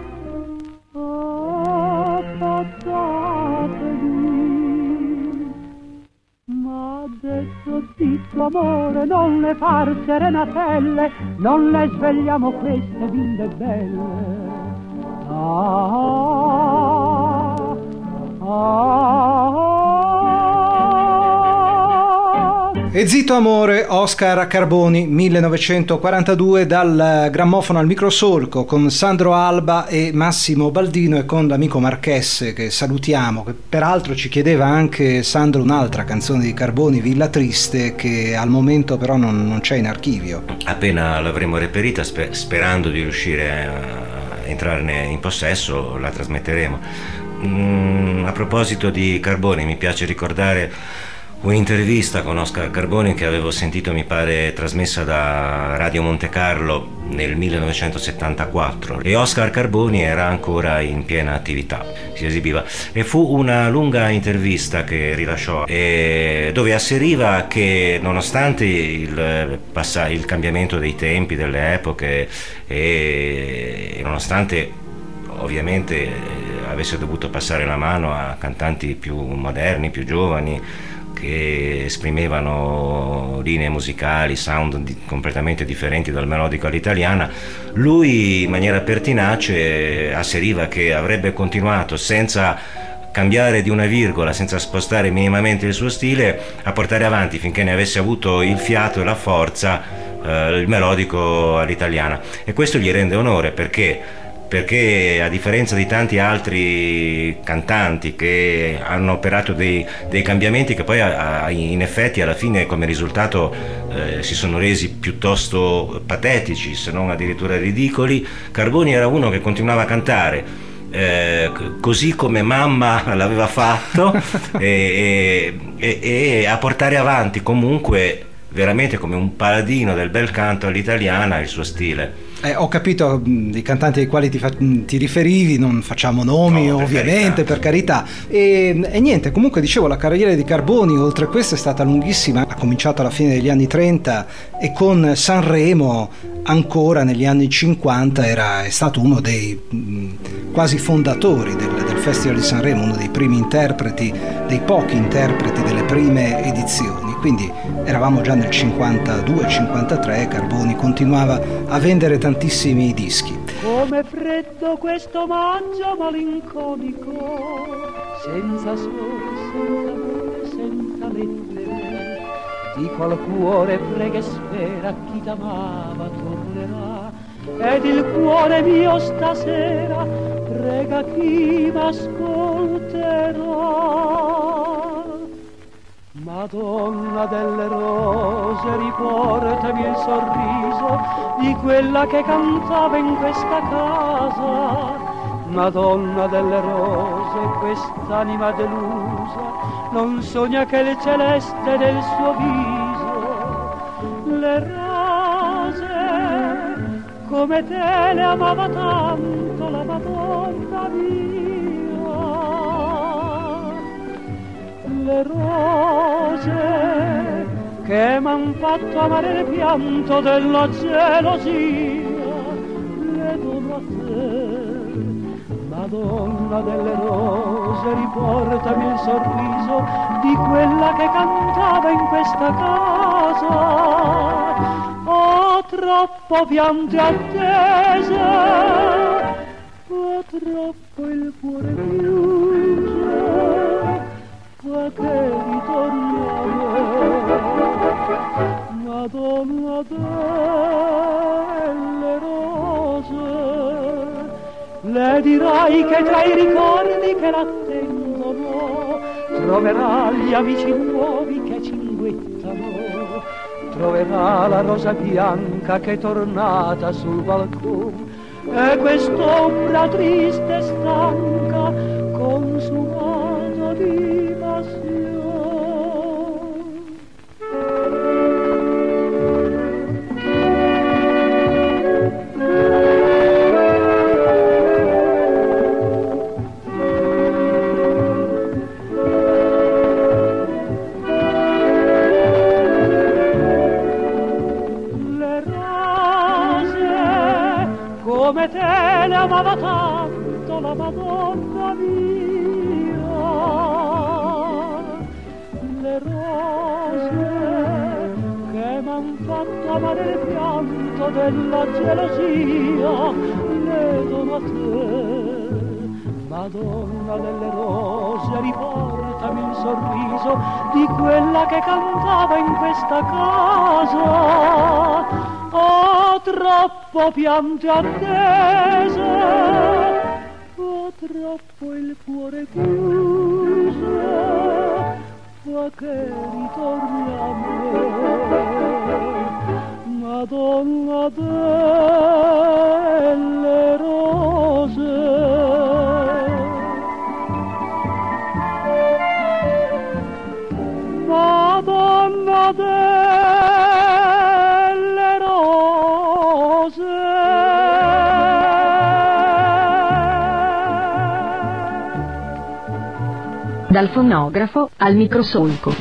affacciatevi, ma detto zitto amore, non le far serenatelle, non le svegliamo queste bimbe belle. E Zitto Amore, Oscar Carboni, 1942, dal grammofono al microsolco, con Sandro Alba e Massimo Baldino, e con l'amico Marchesse, che salutiamo, che peraltro ci chiedeva anche, Sandro, un'altra canzone di Carboni, Villa Triste, che al momento però non c'è in archivio. Appena l'avremo reperita, sperando di riuscire a entrarne in possesso, la trasmetteremo. A proposito di Carboni, mi piace ricordare un'intervista con Oscar Carboni che avevo sentito, mi pare, trasmessa da Radio Monte Carlo nel 1974, e Oscar Carboni era ancora in piena attività, si esibiva, e fu una lunga intervista che rilasciò, dove asseriva che nonostante il cambiamento dei tempi, delle epoche, e nonostante ovviamente avesse dovuto passare la mano a cantanti più moderni, più giovani, che esprimevano linee musicali, sound completamente differenti dal melodico all'italiana, lui in maniera pertinace asseriva che avrebbe continuato senza cambiare di una virgola, senza spostare minimamente il suo stile, a portare avanti finché ne avesse avuto il fiato e la forza il melodico all'italiana, e questo gli rende onore perché a differenza di tanti altri cantanti che hanno operato dei cambiamenti che poi in effetti alla fine come risultato si sono resi piuttosto patetici, se non addirittura ridicoli, Carboni era uno che continuava a cantare così come mamma l'aveva fatto e a portare avanti comunque veramente come un paladino del bel canto all'italiana il suo stile. Ho capito i cantanti ai quali ti riferivi, non facciamo nomi, no, ovviamente, per carità. E niente, comunque dicevo, la carriera di Carboni oltre a questo è stata lunghissima, ha cominciato alla fine degli anni 30 e con Sanremo ancora negli anni 50 è stato uno dei quasi fondatori del Festival di Sanremo, uno dei primi interpreti, dei pochi interpreti delle prime edizioni, quindi eravamo già nel 52-53, Carboni continuava a vendere tantissimi dischi. Come freddo questo maggio malinconico, senza sole, senza amore, senza lettere, di qual cuore prega e spera chi t'amava tornerà, ed il cuore mio stasera prega chi m'ascolterà. Madonna delle rose, riportami il sorriso di quella che cantava in questa casa. Madonna delle rose, quest'anima delusa non sogna che il celeste del suo viso. Le rose come te le amava tanto la Madonna mia. Le rose che m'han fatto amare il pianto della gelosia le dono a te. Madonna delle rose, riportami il sorriso di quella che cantava in questa casa. Ho troppo pianto e attese, ho troppo il cuore chiuso, che ritorni a me. Madonna delle rose, le dirai che tra i ricordi che l'attendono troverà gli amici nuovi che cinguettano, troverà la rosa bianca che è tornata sul balcone e quest'ombra triste e stanca consumata di passione. Come te le amava tanto la Madonna mia. Le rose che m'han fatto amare il pianto della gelosia le dono a te. Madonna delle rose, riportami il sorriso di quella che cantava in questa casa. Ho troppo piante attese, ho troppo il cuore chiuso, fa che ritorni a me. Madonna delle rose, Madonna delle rose. Dal fonografo al microsolco.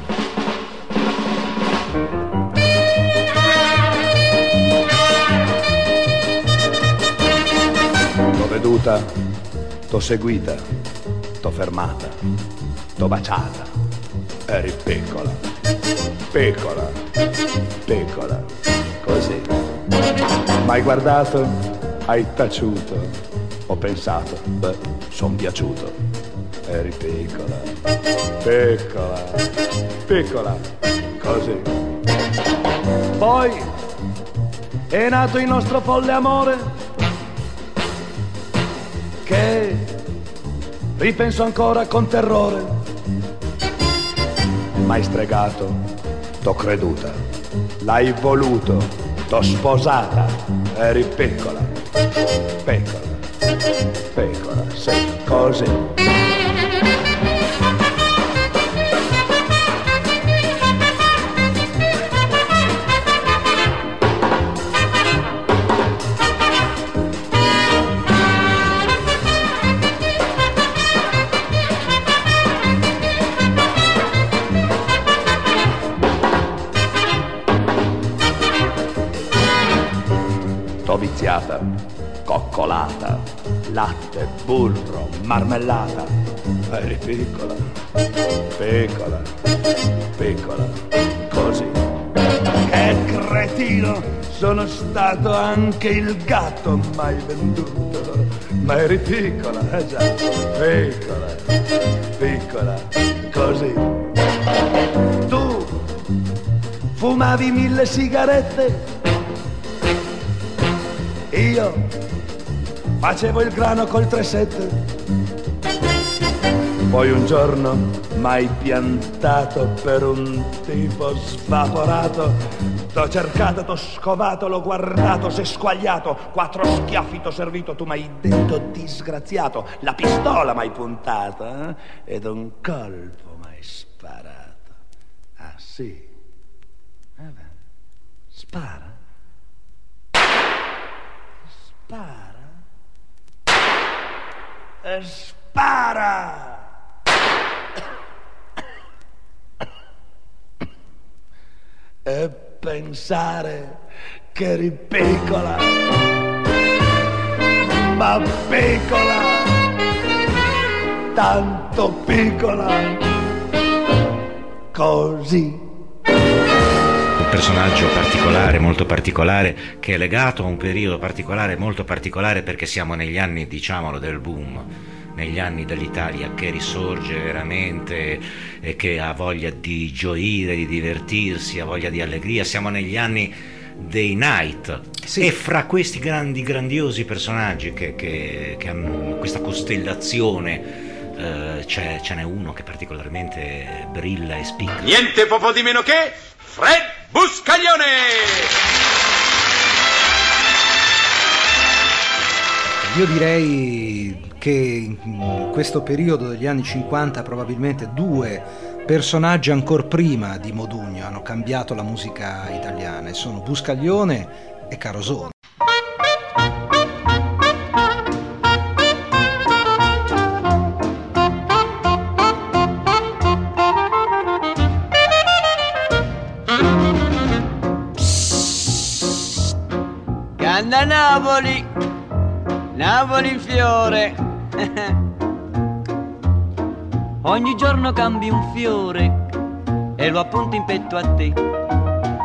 T'ho veduta, t'ho seguita, t'ho fermata, t'ho baciata. Eri piccola, piccola, piccola, così. M'hai guardato, hai taciuto, ho pensato, beh, son piaciuto. Eri piccola, piccola, piccola, così. Poi è nato il nostro folle amore, che ripenso ancora con terrore. M'hai stregato, t'ho creduta, l'hai voluto, t'ho sposata. Eri piccola, piccola, piccola, sì, così. Viziata, coccolata, latte, burro, marmellata. Eri piccola, piccola, piccola, così. Che cretino, sono stato anche il gatto mai venduto. Ma eri piccola, già, piccola, piccola, così. Tu fumavi 1000 sigarette, io facevo il grano col 3-7. Poi un giorno m'hai piantato per un tipo svaporato. T'ho cercato, t'ho scovato, l'ho guardato, s'è squagliato. 4 schiaffi t'ho servito, tu m'hai detto disgraziato. La pistola m'hai puntata, ed un colpo m'hai sparato. Ah sì? Vabbè, spara. Spara e spara. E pensare che eri piccola, ma piccola, tanto piccola, così. Un personaggio particolare, molto particolare, che è legato a un periodo particolare, molto particolare, perché siamo negli anni, diciamolo, del boom, negli anni dell'Italia che risorge veramente e che ha voglia di gioire, di divertirsi, ha voglia di allegria. Siamo negli anni dei night, sì. E fra questi grandiosi personaggi che hanno questa costellazione, ce n'è uno che particolarmente brilla e spicca. Niente poco di meno che Fred Buscaglione! Io direi che in questo periodo degli anni 50 probabilmente 2 personaggi ancor prima di Modugno hanno cambiato la musica italiana, e sono Buscaglione e Carosone. Canta Napoli, Napoli in fiore. Ogni giorno cambi un fiore e lo appunti in petto a te.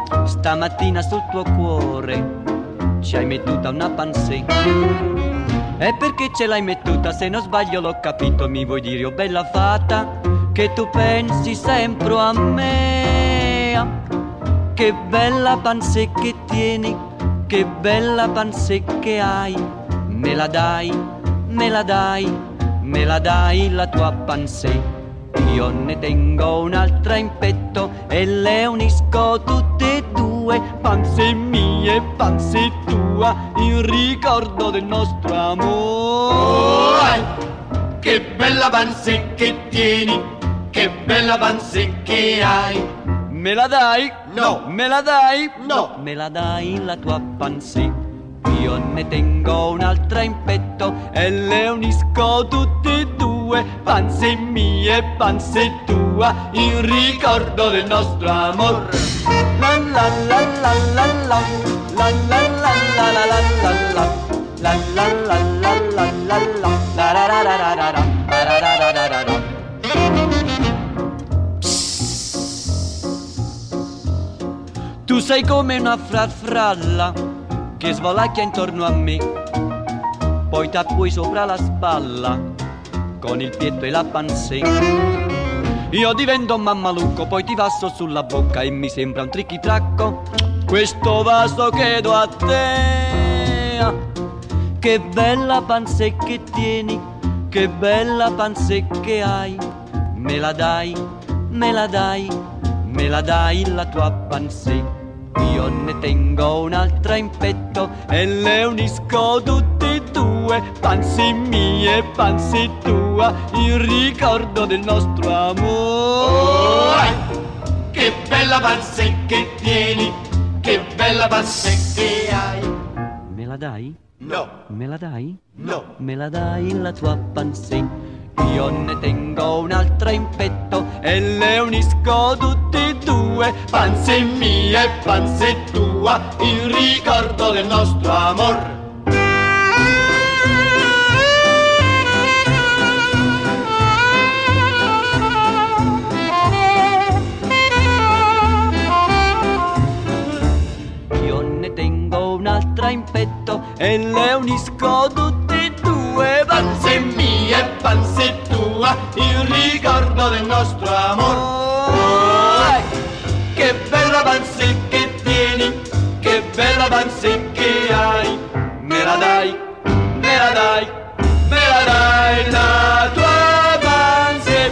Stamattina sul tuo cuore ci hai mettuta una pansè. E perché ce l'hai mettuta? Se non sbaglio l'ho capito, mi vuoi dire, oh bella fata, che tu pensi sempre a me. Che bella panze che tieni, che bella panze che hai. Me la dai, me la dai, me la dai la tua panze. Io ne tengo un'altra in petto e le unisco tutte e due, panze mie e panze tua, in ricordo del nostro amore. Che bella panze che tieni, che bella panze che hai. Me la dai? No. Me la dai? No. Me la dai la tua panze. Io ne tengo un'altra in petto e le unisco tutte e due, panze mie e panze tua, in ricordo del nostro amor. La la la la la la, la la la la la la la, la la la la la la la, la ra ra ra ra ra ra, ra ra ra ra ra ra. Tu sei come una farfalla che svalacchia intorno a me, poi t'appui sopra la spalla con il pietto e la panze. Io divento un mammalucco, poi ti passo sulla bocca e mi sembra un trichitracco questo vaso che do a te. Che bella panze che tieni, che bella panze che hai. Me la dai, me la dai, me la dai la tua panze. Io ne tengo un'altra in petto e le unisco tutte e due, panze mie e panze tua, in ricordo del nostro amore. Che bella panze che tieni, che bella panze che hai. Me la dai? No. Me la dai? No. Me la dai la tua panze? Io ne tengo un'altra in petto e le unisco tutte e due, panze mie e panze tua, in ricordo del nostro amor. Io ne tengo un'altra in petto e le unisco tutte e due, panze mie e panze tua, in ricordo del nostro amore. Che bella panze che tieni, che bella panze che hai. Me la dai, me la dai, me la dai la tua panze.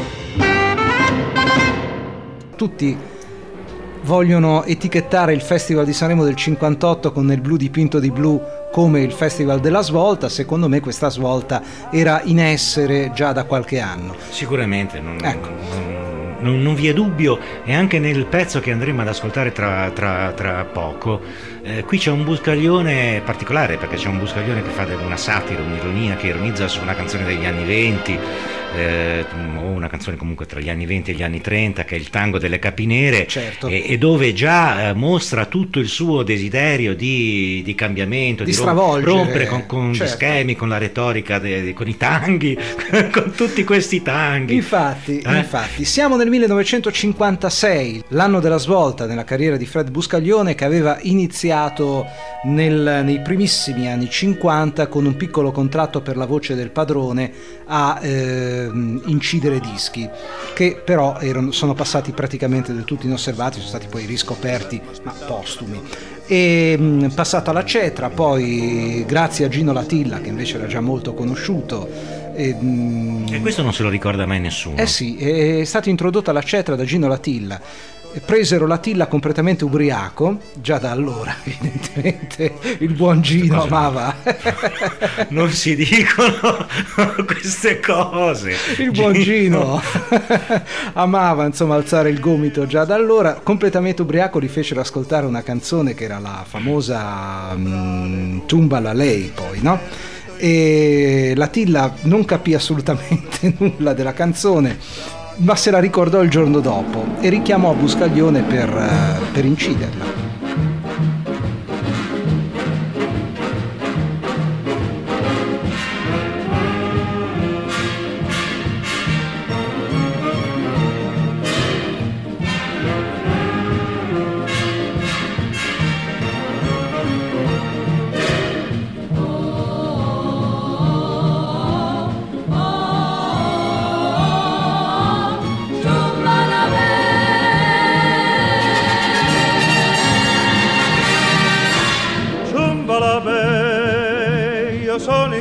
Tutti vogliono etichettare il Festival di Sanremo del 58 con Nel blu dipinto di blu come il Festival della svolta. Secondo me questa svolta era in essere già da qualche anno. Sicuramente, non vi è dubbio, e anche nel pezzo che andremo ad ascoltare tra poco, qui c'è un Buscaglione particolare, perché c'è un Buscaglione che fa una satira, un'ironia, che ironizza su una canzone degli anni 20, o una canzone comunque tra gli anni 20 e gli anni 30, che è il tango delle capinere, certo. e dove già mostra tutto il suo desiderio di cambiamento, di rompere con certo. gli schemi, con la retorica, con i tanghi, con tutti questi tanghi. Infatti, siamo nel 1956, l'anno della svolta nella carriera di Fred Buscaglione, che aveva iniziato nei primissimi anni 50 con un piccolo contratto per la voce del padrone a incidere dischi, che però sono passati praticamente del tutto inosservati, sono stati poi riscoperti, ma postumi. E passato alla Cetra, poi grazie a Gino Latilla, che invece era già molto conosciuto, e questo non se lo ricorda mai nessuno. Sì, è stato introdotto alla Cetra da Gino Latilla. Presero Latilla completamente ubriaco, già da allora evidentemente il buon Gino amava. Non si dicono queste cose. Il buon Gino amava insomma alzare il gomito già da allora. Completamente ubriaco gli fecero ascoltare una canzone che era la famosa Tumbala lei, poi, no? E Latilla non capì assolutamente nulla della canzone, ma se la ricordò il giorno dopo e richiamò Buscaglione per inciderla.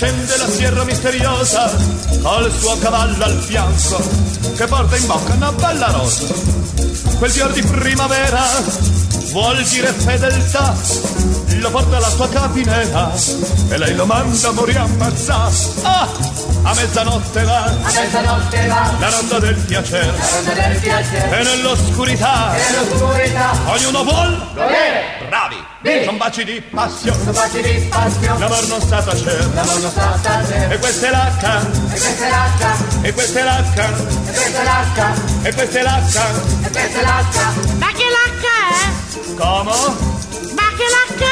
scende la sierra misteriosa col suo cavallo al fianco che porta in bocca una bella rosa. Quel fior di primavera vuol dire fedeltà, lo porta alla sua capinera e lei lo manda a morire ammazzato. Ah, a mezzanotte va la ronda del piacere, e nell'oscurità ognuno vuol godere. Bravi, son baci di passione, l'amor non sta a tacere, e questa è l'H, e questa è l'H, e questa è l'H. Ma che l'H è? Come? Ma che l'H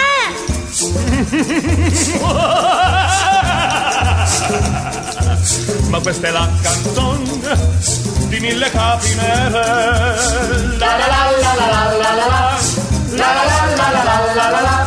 è? Ma questa è la canzone di mille capinere. La la la la la la la la la la la la la la la la la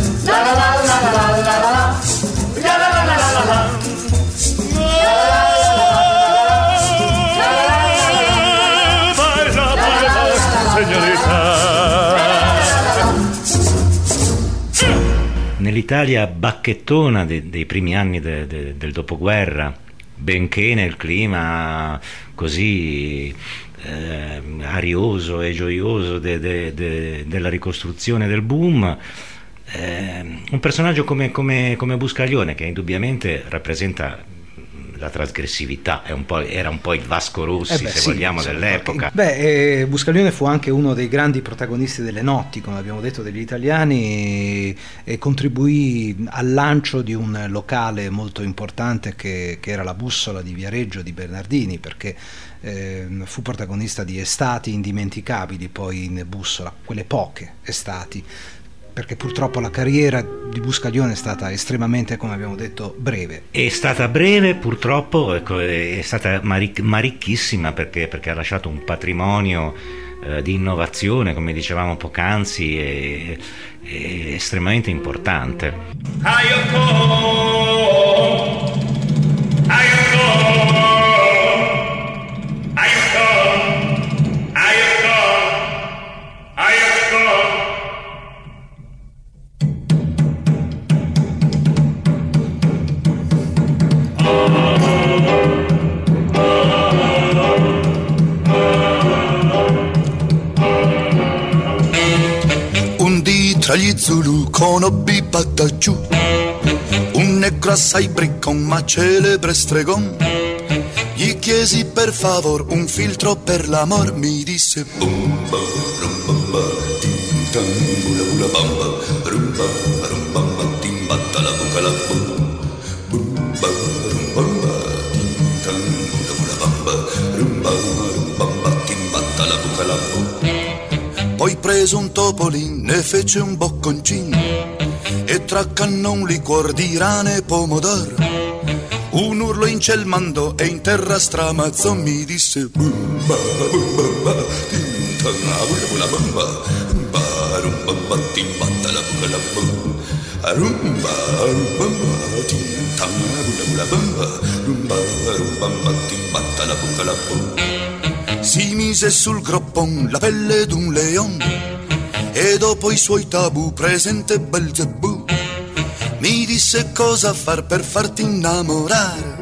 Nell'Italia bacchettona dei primi anni del dopoguerra, benché nel clima così arioso e gioioso della ricostruzione del boom, un personaggio come Buscaglione, che indubbiamente rappresenta la trasgressività, era un po' il Vasco Rossi, vogliamo, dell'epoca. Buscaglione fu anche uno dei grandi protagonisti delle notti, come abbiamo detto, degli italiani, e contribuì al lancio di un locale molto importante che era la Bussola di Viareggio di Bernardini, perché fu protagonista di estati indimenticabili poi in Bussola, quelle poche estati, perché purtroppo la carriera di Buscaglione è stata estremamente, come abbiamo detto, breve. È stata breve, purtroppo, è stata ma ricchissima, perché ha lasciato un patrimonio di innovazione, come dicevamo poc'anzi, è estremamente importante. Tra gli Zulu conobbi Patagiù, un negro assai briccon ma celebre stregone. Gli chiesi per favor un filtro per l'amor, mi disse bumba rumbamba tim tam bula bula bamba rumba rumbamba tim batta la buca la bumba rumbamba tim tam bula bula bamba rumba rumbamba tim batta la buca la Poi preso un topolin, ne fece un bocconcino, e tra cannon, liquor di rane e pomodoro, un urlo in ciel mandò e in terra stramazzò, mi disse bumba bumba tim tam bula bumba rumba rumbamba tim batta la buca la rumba rumbamba tim tam bula bumba rumba rumbamba tim batta la buca la Si mise sul groppon la pelle d'un leon, e dopo i suoi tabù presente Belzebù, mi disse cosa far per farti innamorare.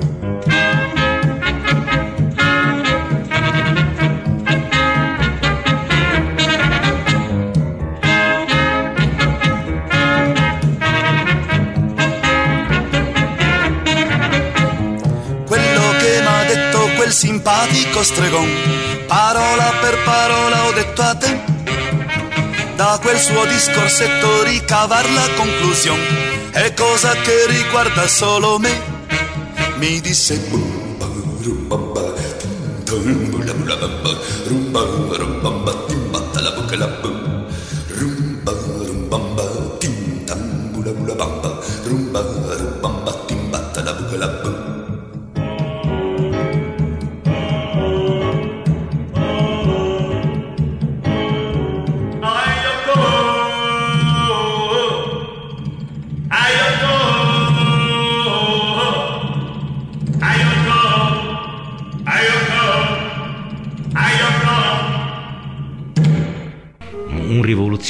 Quello che m'ha detto quel simpatico stregon, parola per parola ho detto a te, da quel suo discorsetto ricavar la conclusione, è cosa che riguarda solo me. Mi disse bumba rumbamba tim bula bula bamba rumba rumbamba tim batta la buca la rumba rumbamba tim tam bula bula bamba rumba rumbamba tim batta la buca la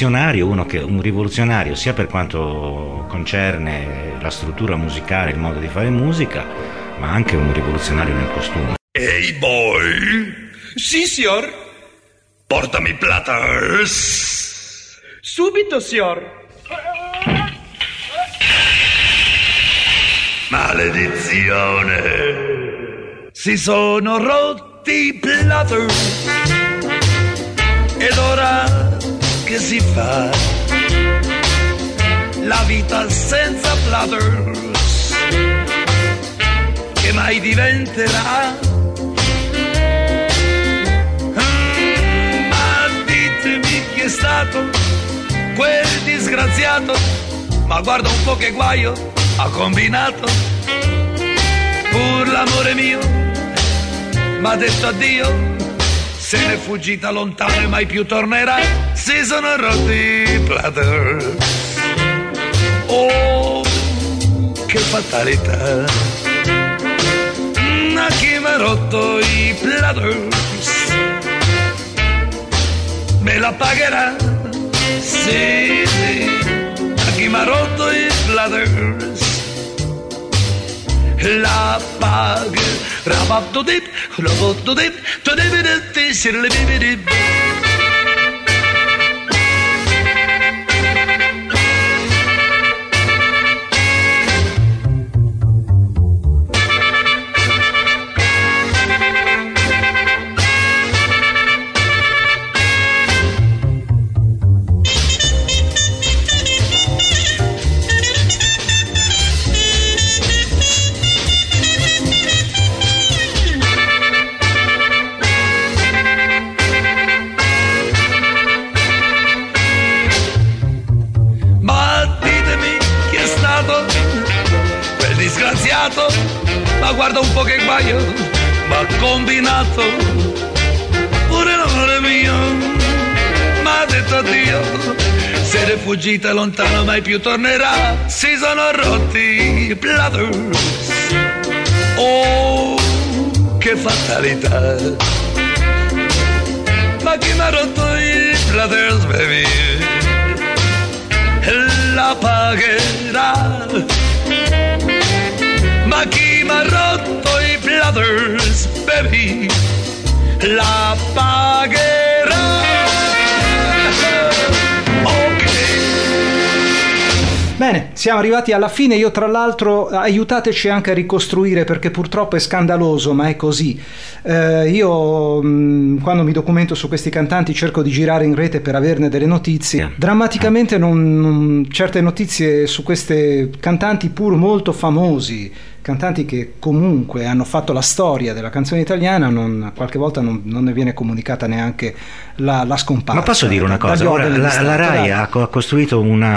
rivoluzionario, un rivoluzionario sia per quanto concerne la struttura musicale, il modo di fare musica, ma anche un rivoluzionario nel costume. Ehi boy! Sì, signor. Portami platters! Subito, signor. Maledizione! Si sono rotti i platters ed ora che si fa? La vita senza platters che mai diventerà? Ma ditemi chi è stato quel disgraziato, ma guarda un po' che guaio ha combinato. Pur l'amore mio m'ha detto addio, se n'è fuggita lontano e mai più tornerà. Si sono rotti i platters, oh che fatalità. A chi m'ha rotto i platters me la pagherà, sì, sì. A chi m'ha rotto i platters la pagherà. Ma guarda un po' che guaio m'ha combinato. Pure l'amore mio m'ha detto addio, se n'è fuggita lontano mai più tornerà. Si sono rotti i platters, oh che fatalità. Ma chi m'ha rotto i platters, baby, la pagherà. Ma chi m'ha rotto i platters, baby, la pagherà. Bene, siamo arrivati alla fine. Io tra l'altro, aiutateci anche a ricostruire, perché purtroppo è scandaloso, ma è così. Io quando mi documento su questi cantanti cerco di girare in rete per averne delle notizie. Drammaticamente certe notizie su questi cantanti, pur molto famosi, cantanti che comunque hanno fatto la storia della canzone italiana, qualche volta non ne viene comunicata neanche la scomparsa. Ma posso dire una cosa? Ora, la RAI ha costruito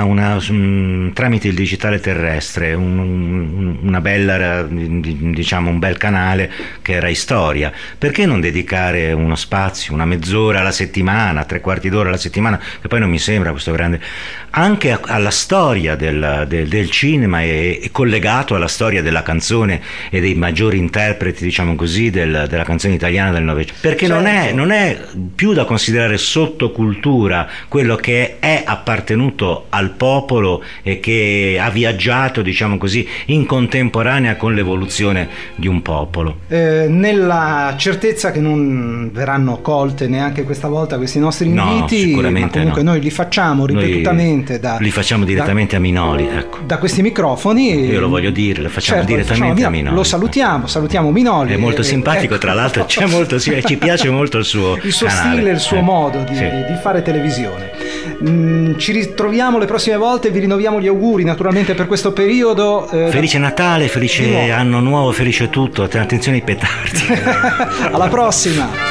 tramite il digitale terrestre una bella, diciamo, un bel canale che è Rai Storia. Perché non dedicare uno spazio, una mezz'ora alla settimana, 3/4 d'ora alla settimana, che poi non mi sembra questo grande, anche alla storia del cinema e collegato alla storia della canzone e dei maggiori interpreti, diciamo così, della canzone italiana del Novecento, perché certo, non è più da considerare sottocultura quello che è appartenuto al popolo e che ha viaggiato, diciamo così, in contemporanea con l'evoluzione di un popolo, nella certezza che non verranno colte neanche questa volta questi nostri inviti, ma comunque noi li facciamo ripetutamente, li facciamo direttamente a Minoli, ecco, da questi microfoni. Io lo voglio dire, lo facciamo direttamente a Minoli. Lo salutiamo Minoli. È molto simpatico, tra l'altro, ci piace molto il suo stile, il suo modo di fare televisione. Ci ritroviamo le prossime volte, vi rinnoviamo gli auguri naturalmente per questo periodo. Felice Natale, felice anno nuovo, felice tutto, attenzione ai petardi. Alla prossima.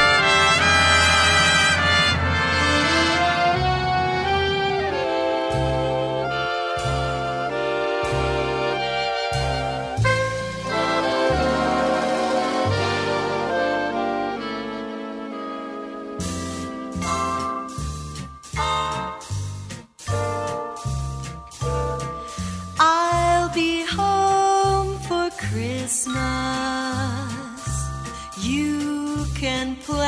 Christmas, you can play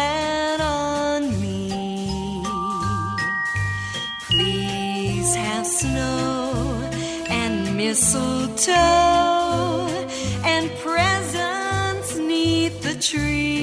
mistletoe and presents 'neath the tree.